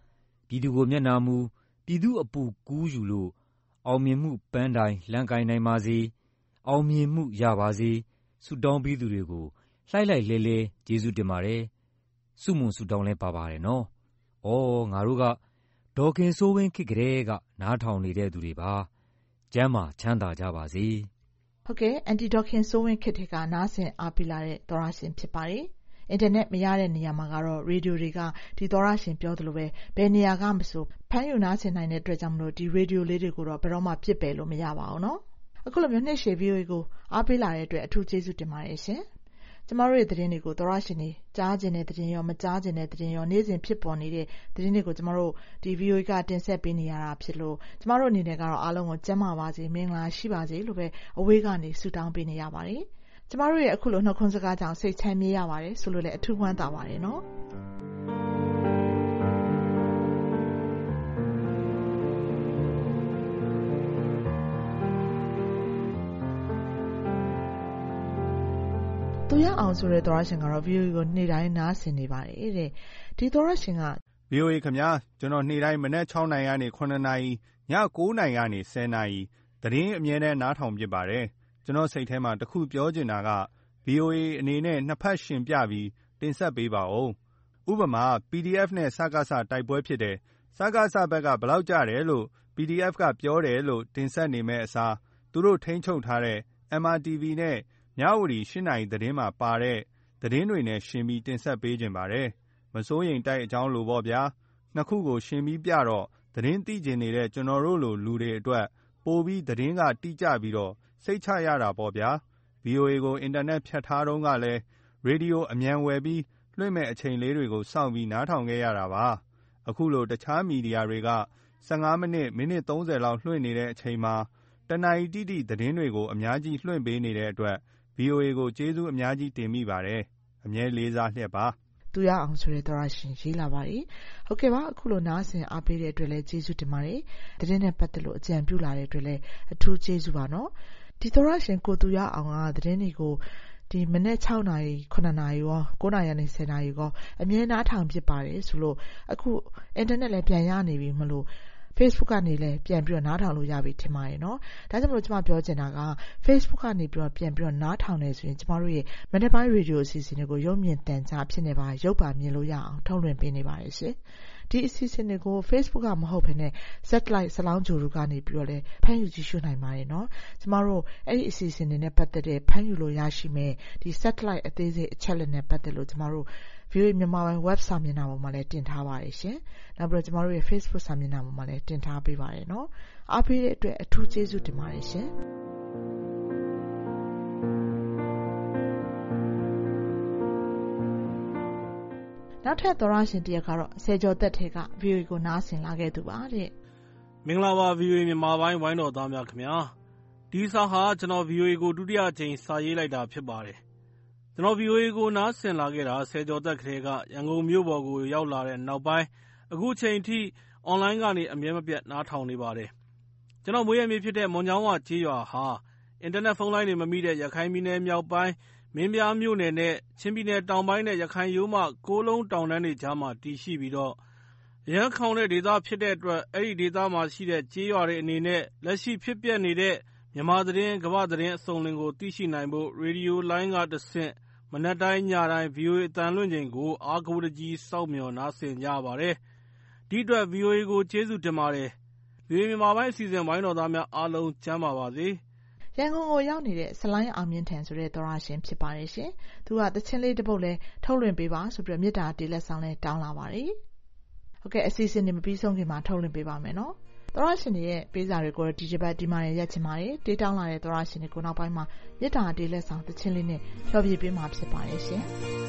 ပြည်သူကိုမျက်နှာမူပြည်သူ့အပူကူးယူလို့အောင်မြင်မှုပန်းတိုင်လမ်းကိုင်နိုင်ပါစေအောင်မြင်မှုရပါစေဆုတောင်းပေးသူတွေကိုလှိုက်လိုက်လဲလဲကျေးဇူးတင်ပါတယ်ဆုမွန်ဆုတောင်းလဲပါပါတယ်နော်။အော်ငါတို့ကဒေါ်ခင်စိုးဝင်းခေတ်ကလေးကနားထောင်နေတဲ့သူတွေပါကျမ်းမာချမ်းသာကြပါစေ။ဟုတ်ကဲ့အန်တီဒေါ်ခင်စိုးဝင်းခေတ်ကနားဆင်အားပေးလာတဲ့သောရရှင်ဖြစ်ပါတယ်။အင်တာနက်မရတဲ့နေရာမှာကတော့ရေဒီယိုတွေကဒီသောရရှင်ပြောသလိုပဲဘယ်နေရာကမဆိုဖမ်းယူနားဆင်နိုင်တဲ့အတွက်ကြောင့်မလို့ဒီရေဒီယိုလေးတွေကိုတော့ဘယ်တော့မှပြစ်ပယ်လို့မရပါဘူးနော်။အခုလိုမျိုးနှစ်ရှည် ဗီအိုအေ ကိုအားပေးလာတဲ့အတွက်အထူးကျေးဇူးတင်ပါတယ်ရှင်။ကျမတို့ရဲ့သတင်းတွေကိုသောရရှင်တွေကြားကျင်တဲ့သတင်းရောမကြားကျင်တဲ့သတင်းရောနေ့စဉ်ဖြစ်ပေါ်နေတဲ့သတင်းတွေကိုကျမတို့ဒီ ဗီအိုအေ ကတင်ဆက်ပေးနေရတာဖြစ်လို့ကျမတို့အနေနဲ့ကတော့အားလုံးကိုကျန်းမာပါစေမင်္ဂလာရှိပါစေလို့ပဲအဝေးကနေဆုတောင်းပေးနေရပါတယ်။ကျမတို့ရဲ့အခုလိုနှုတ်ခွန်းစကားကြောင့်စိတ်ချမ်းမြေ့ရပါတယ်ဆိုလို့လည်းအထူးဝမ်းသာပါတယ်နော်။သူရအောင်ဆိုတဲ့သောရရှင်ကတော့ ဗီအိုအေ ကိုနေ့တိုင်းနားဆင်နေပါတယ်တဲ့ဒီသောရရှင်ကဗီအိုအေ ခင်ဗျာကျွန်တော်နေ့တိုင်းမနက်၆နာရီကနေ၇နာရီည၉နာရီကနေ၁၀နာရီသတင်းအမြဲတမ်းနားထောင်ဖြစ်ပါတယ်ကျွန်တော်စိတ်ထဲမှာတခုပြောချင်တာက ဗီအိုအေ အနေနဲ့နှစ်ဖက်ရှင်ပြပြီးတင်ဆက်ပေးပါဦးဥပမာ ပီဒီအက်ဖ် နဲ့စကစတိုက်ပွဲဖြစ်တယ်စကစဘက်ကဘလောက်ကြတယ်လို့ ပီဒီအက်ဖ် ကပြောတယ်လို့တင်ဆက်နေမဲ့အစားသူတို့ထိန်းချုပ်ထားတဲ့ အမ်အာတီဗီ နဲ့မြဝတီ၈နာရီသတင်းမှာပါတဲ့သတင်းတွေနဲ့ရှင်ပြီးတင်ဆက်ပေးခြင်းပါတယ်မစိုးရိမ်တိုက်အကြောင်းလိုပေါ့ဗျာနှစ်ခုကိုရှင်ပြီးပြတော့သတင်းသိကျင်နေတဲ့ကျွန်တော်တို့လိုလူတွေအတွက်ပိုပြီးသတင်းကတိကျပြီးတော့စိတ်ချရတာပေါ့ဗျာ ဗီအိုအေ ကိုအင်တာနက်ဖြတ်ထားတုန်းကလည်းရေဒီယိုအမြန်ဝယ်ပြီးလွှင့်မဲ့အချိန်လေးတွေကိုစောင့်ပြီးနားထောင်ခဲ့ရတာပါအခုလိုတခြားမီဒီယာတွေက၁၅မိနစ်မိနစ်၃၀လောက်လွှင့်နေတဲ့အချိန်မှာတနာရီတိတိသတင်းတွေကိုအများကြီးလွှင့်ပေးနေတဲ့အတွက် ဗီအိုအေ ကိုကျေးဇူးအများကြီးတင်မိပါတယ်အမြဲလေးစားလျက်ပါသူရအောင်ဆိုတဲ့သောရရှင်ရေးလာပါတယ်ဟုတ်ကဲ့ပါအခုလိုနားဆင်အားပေးတဲ့အတွက်လည်းကျေးဇူးတင်ပါတယ်သတင်းနဲ့ပတ်သက်လို့အကြံပြုလာတဲ့အတွက်လည်းအထူးကျေးဇူးပါနော်ဒီသောရရှင်ကိုသူရအောင်ကသတင်းတွေကိုဒီမနေ့၆နာရီ၇နာရီရော၉နာရီနဲ့၁၀နာရီရောအမြဲနားထောင်ဖြစ်ပါတယ်ဆိုလို့အခုအင်တာနက်လည်းပြန်ရနေပြီမလို့ Facebook ကနေလည်းပြန်ပြီးတော့နားထောင်လို့ရပြီထင်ပါတယ်နော်ဒါကြောင့်မလို့ကျွန်မပြောချင်တာက Facebook ကနေပြီးတော့ပြန်ပြီးတော့နားထောင်နေဆိုရင်ကျွန်မတို့ရဲ့မနေ့ပိုင်းရေဒီယိုအစီအစဉ်တွေကိုရုပ်မြင်သံကြားဖြစ်နေပါရုပ်ပါမြင်လို့ရအောင်ထုတ်လွှင့်ပေးနေပါတယ်ရှင်ဒီအစီအစဉ်တွေကို Facebook ကမဟုတ်ဘဲနဲ့ Satellite စလောင်းဂျိုရူကနေပြီးတော့လည်းဖမ်းယူကြည့်ရှုနိုင်ပါတယ်နော်ကျွန်မတို့အဲ့ဒီအစီအစဉ်တွေနဲ့ပတ်သက်တဲ့ဖမ်းယူလို့ရရှိမဲ့ဒီ Satellite အသေးစိတ်အချက်လက်နဲ့ပတ်သက်လို့ကျွန်မတို့ဗီအိုအေမြန်မာပိုင်း web စာမျက်နှာပေါ်မှာလည်းတင်ထားပါတယ်ရှင်။နောက်ပြီးတော့ကျမတို့ရဲ့ Facebook စာမျက်နှာပေါ်မှာလည်းတင်ထားပေးပါတယ်နော်။အားပေးတဲ့အတွက်အထူးကျေးဇူးတင်ပါတယ်ရှင်။နောက်ထပ်သောရရှင်တရက်ကတော့ဆယ်ကျော်သက်ထဲက ဗီအိုအေ ကိုနားဆင်လာခဲ့သူပါတဲ့။မင်္ဂလာပါ ဗီအိုအေမြန်မာပိုင်းဝိုင်းတော်သားများခင်ဗျာ။ဒီစာဟာကျွန်တော် ဗီအိုအေ ကိုဒုတိယအကြိမ်စာရေးလိုက်တာဖြစ်ပါတယ်။ကျွန်တော် ဗီအိုအေ ကိုနားဆင်လာခဲ့တာဆယ်ကျော်သက်ကလေးကရန်ကုန်မြို့ပေါ်ကိုရောက်လာတဲ့နောက်ပိုင်းအခုချိန်ထိအွန်လိုင်းကနေအမြဲမပြတ်နားထောင်နေပါတယ်။ကျွန်တော်မွေးရမြေဖြစ်တဲ့မွန်ချောင်းဝကျေးရွာဟာအင်တာနက်ဖုန်းလိုင်းတွေမမိတဲ့ရခိုင်ပြည်နယ်မြောက်ပိုင်းမင်းပြားမြို့နယ်နဲ့ချင်းပြည်နယ်တောင်ပိုင်းနဲ့ရခိုင်ရိုးမကိုးလုံးတောင်တန်းတွေကြားမှာတည်ရှိပြီးတော့ရန်ခေါင်တဲ့ဒေသဖြစ်တဲ့အတွက်အဲ့ဒီဒေသမှာရှိတဲ့ကျေးရွာတွေအနေနဲ့လက်ရှိဖြစ်ပျက်နေတဲ့မြန်မာသတင်းကမ္ဘာသတင်းအစုံလင်ကိုသိရှိနိုင်ဖို့ရေဒီယိုလိုင်းကတဆင့်မနက်တိုင်းညတိုင်း ဗီအိုအေ အသံလွှင့်ချိန်ကိုအားကိုးတကြီးစောင့်မျှော်နားဆင်ကြပါတယ်။ဒီအတွက် ဗီအိုအေ ကိုကျေးဇူးတင်ပါတယ်။ဗီအိုအေမြန်မာပိုင်းအစီအစဉ်ဝိုင်းတော်သားများအားလုံးကျန်းမာပါစေ။ရန်ကုန်ကိုရောက်နေတဲ့ဆလိုင်းအောင်မြင့်ထန်ဆိုတဲ့သောရရှင်ဖြစ်ပါတယ်ရှင်။သူကသချင်းလေးတစ်ပုဒ်လဲထုတ်လွှင့်ပေးပါဆိုပြီးတော့မေတ္တာတေးလက်ဆောင်လဲတောင်းလာပါတယ်။ဟုတ်ကဲ့အစီအစဉ်တွေမပြီးဆုံးခင်မှာထုတ်လွှင့်ပေးပါမယ်နော်။သောရရှင်တွေရဲ့ပေးစာတွေကိုဒီဂျပတ်ဒီမာနဲ့ရက်ချင်ပါတယ်တေးတောင်းလာတဲ့သောရရှင်တွေကိုနောက်ပိုင်းမှာမေတ္တာတေးလက်ဆောင်သချင်းလေးနဲ့ဖျော်ဖြေပေးမှာဖြစ်ပါတယ်ရှင်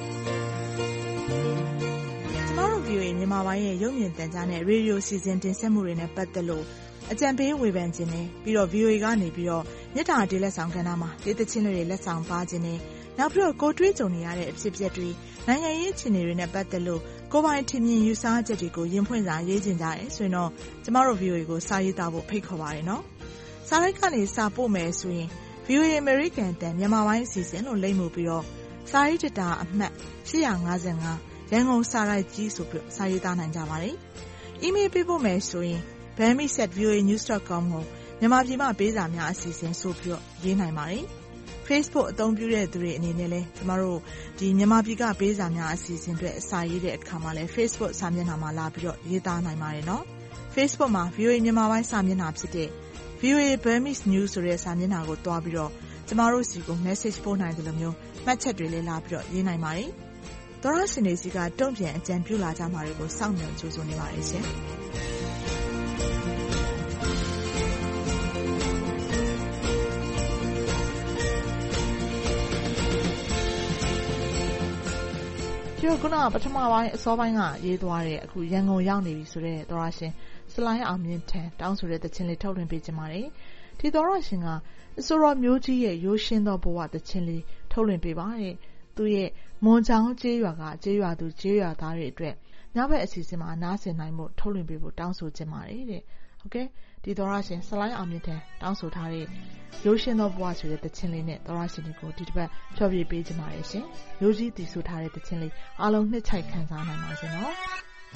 ကျမတို့ ဗီအိုအေ မြန်မာပိုင်းရဲ့ရုပ်မြင်သံကြားနဲ့ရေဒီယိုစီစဉ်တင်ဆက်မှုတွေနဲ့ပတ်သက်လို့အကြံပေးဝေဖန်ခြင်းနဲ့ပြီးတော့ ဗီအိုအေ ကနေပြီးတော့မေတ္တာတေးလက်ဆောင်ကဏ္ဍမှာတေးသချင်းတွေလက်ဆောင်ပါခြင်းနဲ့နောက်ပြီးတော့ကိုတွေးကြုံနေရတဲ့အဖြစ်အပျက်တွေနိုင်ငံရေးအခြေအနေတွေနဲ့ပတ်သက်လို့ကိုပိုင်ထင်မြင်ယူဆချက်တွေကိုရင်ဖွင့်စာရေးခြင်းကြတယ်ဆိုရင်တော့ကျမတို့ ဗီအိုအေ ကိုစာရေးသားဖို့ဖိတ်ခေါ်ပါတယ်နော်။စာရိုက်ကနေစာပို့မယ်ဆိုရင် ဗီအိုအေ American တန်မြန်မာပိုင်းအစီအစဉ်လို့လိမ့်မှုပြီးတော့စာရေးတတာအမှတ်၈၅၅ရန်ကုန်စာရိုက်ကြီးဆိုပြီးစာရေးသားနိုင်ကြပါတယ်။အီးမေးလ်ပေးဖို့မယ်ဆိုရင် burmese at v o a news dot com ကိုမြန်မာပြည်မှာပေးစာများအစီအစဉ်ဆိုပြီးတော့ရေးနိုင်ပါတယ်။ Facebook အသုံးပြုတဲ့သူတွေအနေနဲ့လည်းကျမတို့ဒီမြန်မာပြည်ကပေးစာများအစီအစဉ်တွေအစာရေးတဲ့အခါမှာလည်း Facebook စာမျက်နှာမှာလာပြီးတော့ရေးသားနိုင်ပါတယ်နော်။ Facebook မှာ v o a မြန်မာပိုင်းစာမျက်နှာဖြစ်တဲ့ v o a Burmese News ဆိုတဲ့စာမျက်နှာကိုတွားပြီးတော့ကျမတို့စီကို message ပို့နိုင်တယ်လို့မျိုးမှတ်ချက်တွေလည်းလာပြီးတော့ရေးနိုင်ပါတယ်။သောရရှင်တွေစီကတုံ့ပြန်အကြံပြုလာကြမှာတွေကိုစောင့်မျှော်ကြိုးစားနေပါတယ်ရှင်။ဒီခုနပထမပိုင်းအစောပိုင်းကရေးသွားတဲ့အခုရန်ကုန်ရောက်နေပြီဆိုတဲ့သောရရှင်စလိုင်းအောင်မြင့်ထံတောင်းဆိုတဲ့သချင်းလေးထုတ်လွှင့်ပေးချင်ပါတယ်။ဒီသောရရှင်ကအစိုးရမျိုးကြီးရဲ့ရိုးရှင်းသောဘဝသချင်းလေးထုတ်လွှင့်ပေးပါတဲ့။သူရဲ့မွန်ချောင်းကျေးရွာကကျေးရွာသူကျေးရွာသားတွေအတွက်ညဘက်အစီအစဉ်မှာနားဆင်နိုင်မှုထုတ်လွှင့်ပေးဖို့တောင်းဆိုချင်ပါတယ်တဲ့။ ဟုတ်ကဲ့ဒီသောရရှင်စလိုင်းအောင်မြင့်ထံတောင်းဆိုထားတဲ့ရိုးရှင်းသောဘဝဆိုတဲ့သချင်းလေးနဲ့သောရရှင်တွေကိုဒီတစ်ပတ်ဖျော်ဖြေပေးချင်ပါတယ်ရှင်။ရိုးကြီးတည်ဆိုထားတဲ့သချင်းလေးအားလုံးနှစ်ချိုက်ခံစားနိုင်ပါစေနော်။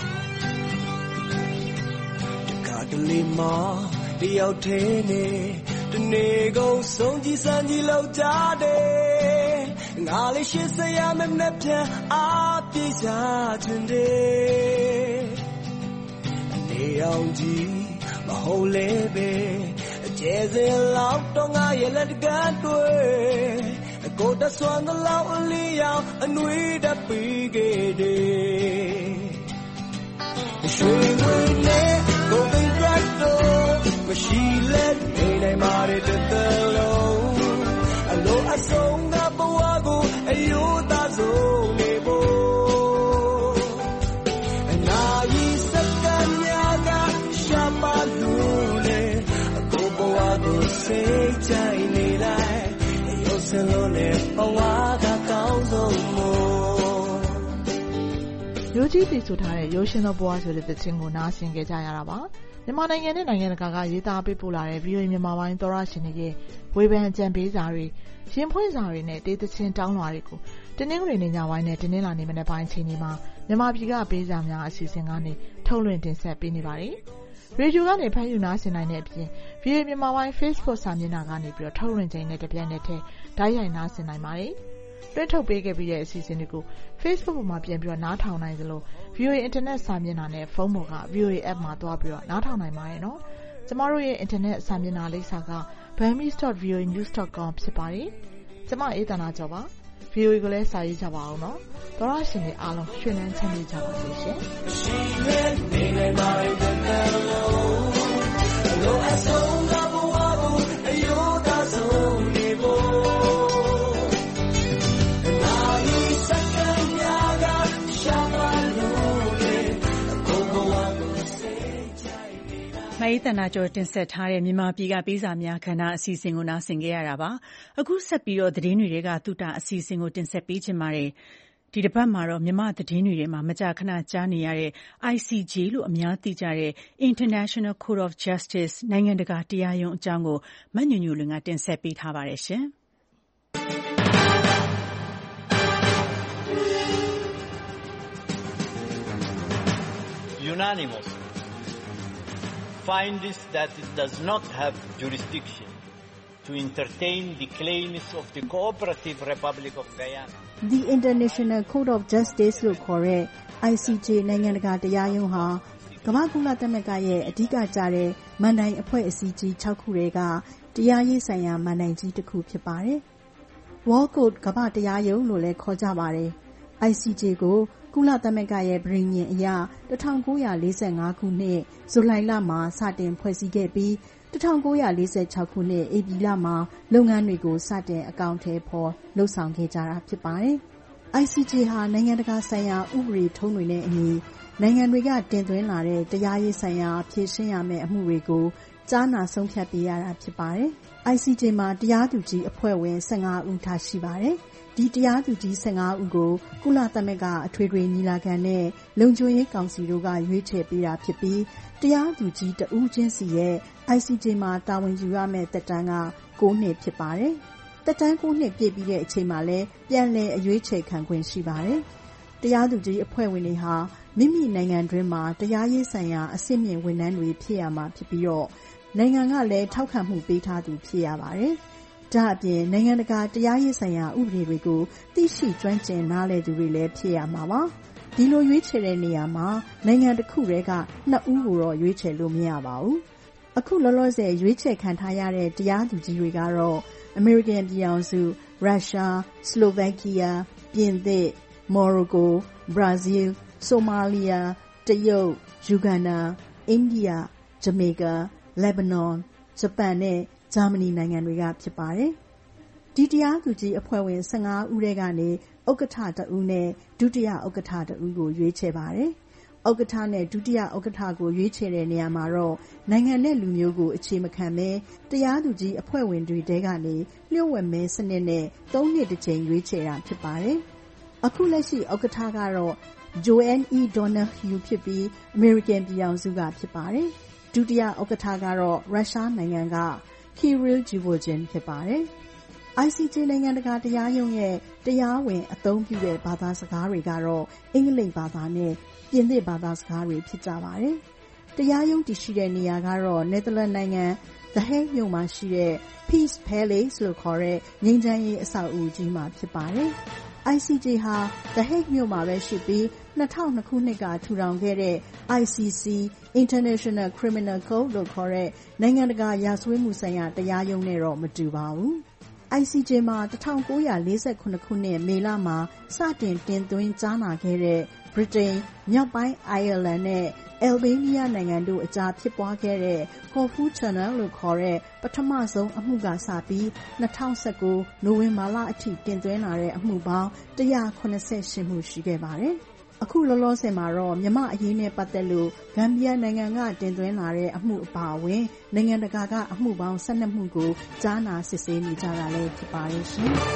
တလေးမတယောက်ထဲနဲ့တနေကုန်ဆုံးကြည့်စမ်းကြည့်လောက်ကြတယ်ငါလေးရှင်းစရာမနဲ့ပြန်အားပြေးစားခြင်းတယ်အနေအောင်ကြည့်မဟုတ်လေပဲအကျဲစင်လောက်တော့ငါရဲ့လက်တကတွေ့အကိုတဆွမ်းတဲ့လောက်အလီရောက်အနွေးတပေးခဲ့တယ်ရွှေငွေနဲ့ကိုယ်ပင်မရှိလက်နေနိုင်ပါတဲ့တလုံးအလိုအဆုံးကဘဝကိုအယိုးသားဆုံးနေဖို့အနာကြီးစက္ကန့်များကရှာပါလို့လေအကိုဘဝကိုစိတ်ကြိုက်နေလိုက်ရုပ်စင်လို့နဲ့ဘဝကကောင်းဆုံးမို့ရိုးကြီးတည်ဆိုထားတဲ့ရိုးရှင်းသောဘဝဆိုတဲ့သချင်းကိုနားဆင်ကြကြရတာပါမြန်မာနိုင်ငံနဲ့နိုင်ငံတကာကရေးသားပေးပို့လာတဲ့ ဗီအိုအေ မြန်မာပိုင်းသောရရှင်တွေရဲ့ဝေဖန်အကြံပေးစာတွေရင်ဖွင့်စာတွေနဲ့တေးသချင်းတောင်းလွှာတွေကိုတင်းနှင်းတွေနေညပိုင်းနဲ့တင်းနှင်းလာနေမနေ့ပိုင်းချိန်ဒီမှာမြန်မာပြည်ကပေးစာများအစီအစဉ်ကနေထုတ်လွှင့်တင်ဆက်ပေးနေပါတယ်။ရေဒီယိုကနေဖမ်းယူနားဆင်နိုင်တဲ့အပြင် ဗီအိုအေ မြန်မာပိုင်း Facebook စာမျက်နှာကနေပြီးတော့ထုတ်လွှင့်ခြင်းနဲ့တပြိုင်နက်တည်းဓာတ်ရိုက်နားဆင်နိုင်ပါတယ်။လွှင့်ထုတ်ပေးခဲ့ပြီးတဲ့အစီအစဉ်တွေကို Facebook ပေါ်မှာပြန်ပြီးတော့နားထောင်နိုင်သလို ဗီအိုအေ Internet စာမျက်နှာနဲ့ဖုန်းပေါ်က ဗီအိုအေ App မှာသွားပြီးတော့နားထောင်နိုင်ပါတယ်နော်။ကျမတို့ရဲ့ Internet စာမျက်နှာလိပ်စာက burmese dot v o a news dot com ဖြစ်ပါတယ်။ကျမအေးသနာကျော်ပါ။ ဗီအိုအေ ကိုလည်းစာရေးကြပါအောင်နော်။သောရရှင်တွေအားလုံးရွှင်လန်းချမ်းမြေ့ကြပါစေရှင်။ရှိတဲ့နေနေမှာတဲ့လုံးအလိုအဆုံးကဘဝကိုအယိုးသားဆုံးနေဖို့မအေးသနာကျော်တင်ဆက်ထားတဲ့မြန်မာပြည်ကပေးစာများခန္ဓာအစီအစဉ်ကိုနားဆင်ကြရတာပါအခုဆက်ပြီးတော့သတင်းတွေကသုတအစီအစဉ်ကိုတင်ဆက်ပေးချင်ပါတယ်ဒီတစ်ပတ်မှာတော့မြန်မာသတင်းတွေထဲမှာမကြာခဏကြားနေရတဲ့ I C J လို့အများသိကြတဲ့ International Court of Justice နိုင်ငံတကာတရားရုံးအကြောင်းကိုမညွညွလွင်ကတင်ဆက်ပေးထားပါတယ်ရှင် Unanimous finds that it does not have jurisdiction to entertain the claims of the Cooperative Republic of Guyana. The International Court of Justice လို့ခေါ်တဲ့ I C J နိုင်ငံတကာတရားရုံးဟာကမ္ဘာ့ကုလသမဂ္ဂရဲ့အဓိကကျတဲ့မန်တိုင်အဖွဲ့အစည်းကြီး၆ခုတွေကတရားရေးဆိုင်ရာမန်တိုင်ကြီးတစ်ခုဖြစ်ပါတယ်။ World Court ကမ္ဘာတရားရုံးလို့လည်းခေါ်ကြပါတယ်။ I C J ကိုကုလသမဂ္ဂရဲ့ပဋိညာဉ်အရ၁၉၄၅ခုနှစ်ဇူလိုင်လမှာစတင်ဖွဲ့စည်းခဲ့ပြီး၁၉၄၆ခုနှစ်ဧပြီလမှာလုပ်ငန်းတွေကိုစတင်အကောင့်ထဲပေါ်လှုပ်ဆောင်ခဲ့ကြတာဖြစ်ပါတယ်။ I C J ဟာနိုင်ငံတကာဆိုင်ရာဥပဒေထုံးတွေနဲ့အညီနိုင်ငံတွေကတင်သွင်းလာတဲ့တရားရေးဆိုင်ရာဖြေရှင်းရမယ့်အမှုတွေကိုကြားနာဆုံးဖြတ်ပေးရတာဖြစ်ပါတယ်။ I C J မှာတရားသူကြီးအဖွဲ့ဝင်၁၅ဦးထားရှိပါတယ်။ဒီတရားသူကြီး၁၅ဦးကိုကုလသမဂ္ဂအထွေထွေညီလာခံနဲ့လုံခြုံရေးကောင်စီတို့ကရွေးချယ်ပေးတာဖြစ်ပြီးတရားသူကြီးတဦးချင်းစီရဲ့ I C J မှာတာဝန်ယူရမယ့်သက်တမ်းက၉နှစ်ဖြစ်ပါတယ်။သက်တမ်း၉နှစ်ပြည့်ပြီးတဲ့အချိန်မှာလည်းပြန်လည်အရွေးချယ်ခံခွင့်ရှိပါတယ်။တရားသူကြီးအဖွဲ့ဝင်တွေဟာမိမိနိုင်ငံတွင်းမှာတရားရေးဆိုင်ရာအဆင့်မြင့်ဝန်ထမ်းတွေဖြစ်ရမှာဖြစ်ပြီးတော့နိုင်ငံကလည်းထောက်ခံမှုပေးထားသူဖြစ်ရပါတယ်။ဒါအပြင်နိုင်ငံတကာတရားရေးဆိုင်ရာဥပဒေတွေကိုသိရှိကျွမ်းကျင်နားလည်သူတွေလည်းဖြစ်ရမှာပါ။ဒီလိုရွေးချယ်တဲ့နေရာမှာနိုင်ငံတစ်ခုတည်းကနှစ်ဦးကိုတော့ရွေးချယ်လို့မရပါဘူး။အခုလောလောဆယ်ရွေးချယ်ခံထားရတဲ့တရားသူကြီးတွေကတော့အမေရိကန်ပြည်ထောင်စု၊ရုရှား၊စလိုဗက်ကီးယား၊ပြင်သစ်၊မော်ရိုကို၊ဘရာဇီးလ်၊ဆိုမာလီယာ၊တရုတ်၊ယူဂန္ဒာ၊အိန္ဒိယ၊ဂျမေကာ၊လက်ဘနွန်၊ဂျပန်နဲ့ဂျာမနီနိုင်ငံတွေကဖြစ်ပါတယ်။ဒီတရားသူကြီးအဖွဲ့ဝင်ဆယ့်ငါးဦးထဲကနေဥက္ကဋ္ဌတစ်ဦးနဲ့ဒုတိယဥက္ကဋ္ဌတစ်ဦးကိုရွေးချယ်ပါတယ်။ဥက္ကဋ္ဌနဲ့ဒုတိယဥက္ကဋ္ဌကိုရွေးချယ်တဲ့နေရာမှာတော့နိုင်ငံနဲ့လူမျိုးကိုအခြေမခံဘဲတရားသူကြီးအဖွဲ့ဝင်တွေထဲကနေလျှို့ဝှက်မဲစနစ်နဲ့သုံးနှစ်တစ်ကြိမ်ရွေးချယ်တာဖြစ်ပါတယ်။အခုလက်ရှိဥက္ကဋ္ဌကတော့ Joanne E. Donoghue ဖြစ်ပြီးအမေရိကန်ပြည်ထောင်စုကဖြစ်ပါတယ်။ဒုတိယဥက္ကဋ္ဌကတော့ရုရှားနိုင်ငံက Kirill Zhivogin ဖြစ်ပါတယ်။ I C J နိုင်ငံတကာတရားရုံးရဲ့တရားဝင်အသုံးပြုတဲ့ဘာသာစကားတွေကတော့အင်္ဂလိပ်ဘာသာနဲ့ပြင်သစ်ဘာသာစကားတွေဖြစ်ကြပါတယ်။တရားရုံးတည်ရှိတဲ့နေရာကတော့နယ်သာလန်နိုင်ငံ The Hague မြို့မှာရှိတဲ့ Peace Palace လို့ခေါ်တဲ့ငြိမ်းချမ်းရေးအဆောက်အဦကြီးမှာဖြစ်ပါတယ်။ I C J ဟာ The Hague မြို့မှာပဲရှိပြီး၂၀၀၂ခုနှစ်ကထူထောင်ခဲ့တဲ့ I C C International Criminal Court လို့ခေါ်တဲ့နိုင်ငံတကာရာဇဝတ်မှုဆိုင်ရာတရားရုံးနဲ့တော့မတူပါဘူး။ I C J မှာ၁၉၄၇ခုနှစ်မေလမှာစတင်တင်သွင်းကြားနာခဲ့တဲ့ဗြိတိန်မြောက်ပိုင်းအိုင်ယာလန်နဲ့အယ်ဘေးနီးယားနိုင်ငံတို့အကြားဖြစ်ပွားခဲ့တဲ့ Corfu Channel လို့ခေါ်တဲ့ပထမဆုံးအမှုကစပြီး၂၀၁၉နိုဝင်ဘာလအထိတင်သွင်းလာတဲ့အမှုပေါင်း၁၇၈မှုရှိခဲ့ပါတယ်။အခုလောလောဆယ်မှာတော့မြန်မာအရေးနဲ့ပတ်သက်လို့ဂမ်ဘီယာနိုင်ငံကတင်သွင်းလာတဲ့အမှုအပါအဝင်နိုင်ငံတကာကအမှုပေါင်း၁၂မှုကိုကြားနာစစ်ဆေးနေကြတာလည်းဖြစ်ပါတယ်ရှင်။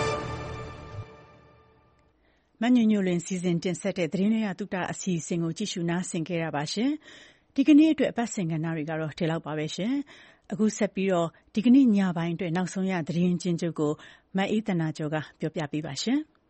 မညညလွင်စီစဉ်တင်ဆက်တဲ့သတင်းရတုတအစီအစဉ်ကိုကြည့်ရှုနားဆင်ခဲ့ရပါရှင်။ဒီကနေ့အတွက်အပတ်စဉ်ကဏ္ဍတွေကတော့ဒီလောက်ပါပဲရှင်။အခုဆက်ပြီးတော့ဒီကနေ့ညပိုင်းအတွက်နောက်ဆုံးရသတင်းချင်းချုပ်ကိုမအေးသနာကျော်ကပြောပြပေးပါရှင်။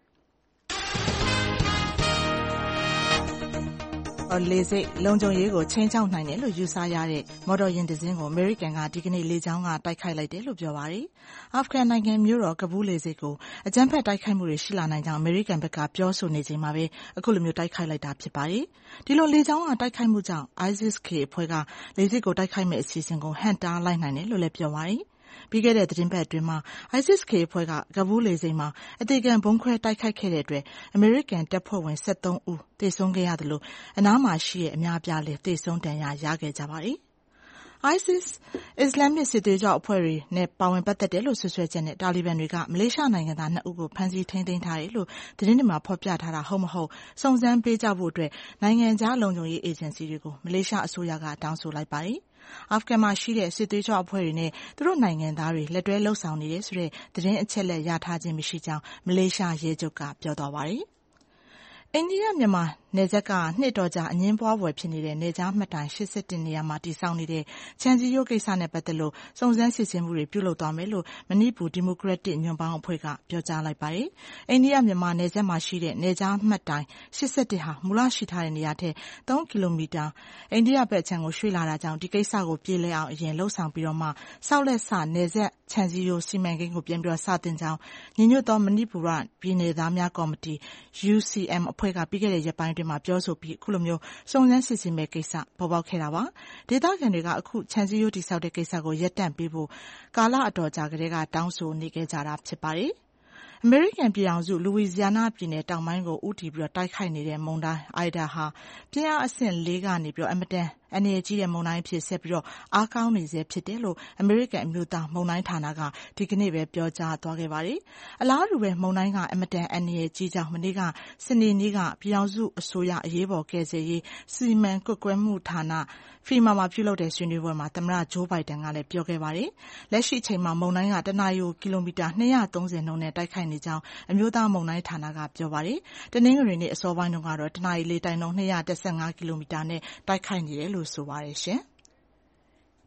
လေဆိပ်လုံခြုံရေးကိုချိန်ချောက်နိုင်တယ်လို့ယူဆရတဲ့မော်တော်ယာဉ်တစ်စင်းကိုအမေရိကန်ကဒီကနေ့လေကြောင်းကတိုက်ခိုက်လိုက်တယ်လို့ပြောပါတယ်။အာဖဂန်နိုင်ငံမြို့တော်ကဘူးလေဆိပ်ကိုအကြမ်းဖက်တိုက်ခိုက်မှုတွေရှိလာနိုင်ကြောင်းအမေရိကန်ဘက်ကပြောဆိုနေချိန်မှာပဲအခုလိုမျိုးတိုက်ခိုက်လိုက်တာဖြစ်ပါတယ်။ဒီလိုလေကြောင်းကတိုက်ခိုက်မှုကြောင့် ISIS-K အဖွဲ့ကလေဆိပ်ကိုတိုက်ခိုက်မဲ့အစီအစဉ်ကိုဟန့်တားလိုက်နိုင်တယ်လို့လည်းပြောပါတယ်။ပြီးခဲ့တဲ့သတင်းပတ်အတွင်းမှာ ISIS-K အဖွဲ့ကကဘူးလေဆိပ်မှာအသေခံဗုံးခွဲတိုက်ခိုက်ခဲ့တဲ့အတွက်အမေရိကန်တပ်ဖွဲ့ဝင်၁၃ဦးသေဆုံးခဲ့ရသလိုအနားမှာရှိတဲ့အများအပြားလည်းသေဆုံးဒဏ်ရာရခဲ့ကြပါတယ်။ ISIS အစ္စလာမ်စစ်သွေးကြွအဖွဲ့တွေနဲ့ပါဝင်ပတ်သက်တယ်လို့ဆွဆွဲချက်နဲ့တာလီဘန်တွေကမလေးရှားနိုင်ငံသားနှစ်ဦးကိုဖမ်းဆီးထိန်းသိမ်းထားတယ်လို့သတင်းတွေမှာဖော်ပြထားတာဟုတ်မဟုတ်စုံစမ်းပေးကြဖို့အတွက်နိုင်ငံခြားလုံခြုံရေးအေဂျင်စီတွေကိုမလေးရှားအစိုးရကတောင်းဆိုလိုက်ပါတယ်။အာဖဂန်မှာရှိတဲ့စစ်သွေးကြွအဖွဲ့တွေနဲ့သူတို့နိုင်ငံသားတွေလက်တွဲလှုပ်ဆောင်နေတယ်ဆိုတဲ့သတင်းအချက်အလက်ရထားခြင်းမရှိကြောင်းမလေးရှားရဲချုပ်ကပြောသွားပါတယ်။အိန္ဒိယမြန်မာနယ်စပ်ကနှစ်တော်ကြာအငြင်းပွားဖွယ်ဖြစ်နေတဲ့နယ်ခြားမှတ်တိုင်၈၁နေရာမှာတည်ဆောက်နေတဲ့ခြံစည်းရိုးကိစ္စနဲ့ပတ်သက်လို့စုံစမ်းစစ်ဆေးမှုတွေပြုလုပ်သွားမယ်လို့မဏိပူဒီမိုကရက်တစ်ညွန့်ပေါင်းအဖွဲ့ကပြောကြားလိုက်ပါတယ်။အိန္ဒိယမြန်မာနယ်စပ်မှာရှိတဲ့နယ်ခြားမှတ်တိုင်၈၁ဟာမူလရှိထားတဲ့နေရာထက်၃ကီလိုမီတာအိန္ဒိယဘက်ခြမ်းကိုရွှေ့လာတာကြောင့်ဒီကိစ္စကိုပြေလည်အောင်အရင်လှုပ်ဆောင်ပြီးတော့မှဆောက်လက်စနယ်စပ်ခြံစည်းရိုးစီမံကိန်းကိုပြန်ပြီးစတင်ကြောင်းညီညွတ်သောမဏိပူရပြည်နယ်သားများကော်မတီ U C M အဖွဲ့ကပြီးခဲ့တဲ့ရက်ပိုင်းတွင်မှာပြောဆိုပြီးအခုလိုမျိုးစုံစမ်းစစ်ဆေးမဲ့ကိစ္စပေါ်ပေါက်ခဲ့တာပါဒေသခံတွေကအခုခြံစည်းရိုးတိဆောက်တဲ့ကိစ္စကိုရပ်တန့်ပေးဖို့ကာလအတော်ကြာကတည်းကတောင်းဆိုနေကြကြတာဖြစ်ပါတယ်အမေရိကန်ပြည်ထောင်စုလူဝီဇီယာနာပြည်နယ်တောင်ပိုင်းကိုဦးတည်ပြီးတော့တိုက်ခိုက်နေတဲ့မုန်တိုင်းအိုင်ဒါဟာပြင်းအားအဆင့်၄ကနေပြီးတော့အမတန်အနေကြီးတဲ့မုန်တိုင်းဖြစ်ဆက်ပြီးတော့အားကောင်းနေစေဖြစ်တယ်လို့အမေရိကန်အမျိုးသားမုန်တိုင်းဌာနကဒီကနေ့ပဲပြောကြားသွားခဲ့ပါတယ်။အလားတူပဲမုန်တိုင်းကအမတန်အနေကြီးကြောင်းမနေ့ကစနေနေ့ကပြည်ထောင်စုအစိုးရအရေးပေါ်ကယ်ဆယ်ရေးစီမံကွပ်ကွဲမှုဌာနဖီမာမှာပြုလုပ်တဲ့ဆွေးနွေးပွဲမှာသမ္မတဂျိုးဘိုင်ဒန်ကလည်းပြောခဲ့ပါတယ်။လက်ရှိအချိန်မှာမုန်တိုင်းကတနာရီကီလိုမီတာ၂၃၀နှုန်းနဲ့တိုက်ခိုက်နေကြောင်းအမျိုးသားမုန်တိုင်းဌာနကပြောပါတယ်။တနင်္ဂနွေနေ့အစောပိုင်းတုန်းကတော့တနာရီလေတိုက်နှုန်း၂၁၅ကီလိုမီတာနဲ့တိုက်ခိုက်နေတယ်လို့ဆိုပါတယ်ရှင်။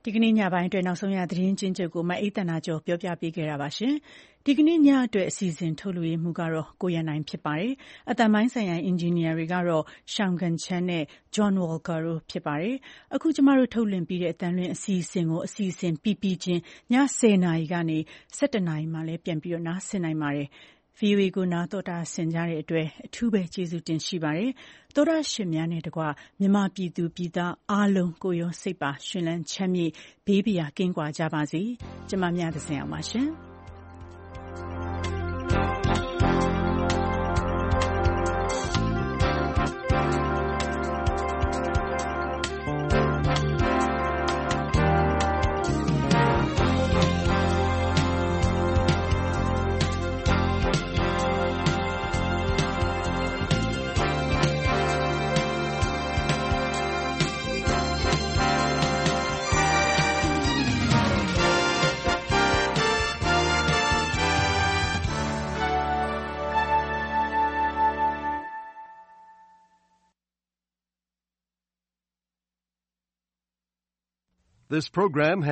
ဒီကနေ့ညပိုင်းအတွက်နောက်ဆုံးရသတင်းချင်းချုပ်ကိုမအိတ်တနာကျော်ပြောပြပေးခဲ့တာပါရှင်။ဒီကနေ့ညအတွက်အစီအစဉ်ထုတ်လွှင့်မှုကတော့ကိုရနိုင်ဖြစ်ပါတယ်။အတန်ပိုင်းဆိုင်ရာအင်ဂျင်နီယာတွေကတော့ Shangan Chan နဲ့ John Walker တို့ဖြစ်ပါတယ်။အခုကျမတို့ထုတ်လွှင့်ပြီးတဲ့အတန်လွှင့်အစီအစဉ်ကိုအစီအစဉ်ပြီးပြီးချင်းညဆယ်နာရီကနေ၁၁နာရီမှလည်းပြန်ပြီးတော့နားဆင်နိုင်ပါတယ်။ဗီအိုအေကိုနားတော်တာဆင်ကြတဲ့အတွက်အထူးပဲကျေးဇူးတင်ရှိပါတယ်။သောရရှင်များနဲ့တကွမြန်မာပြည်သူပြည်သားအားလုံးကိုရောစိတ်ပါရှင်လန်းချမ်းမြေ့ဘေးပရာကင်းကွာကြပါစေ။ကျမမြတ်သဇင်အောင်ပါရှင်။ This program has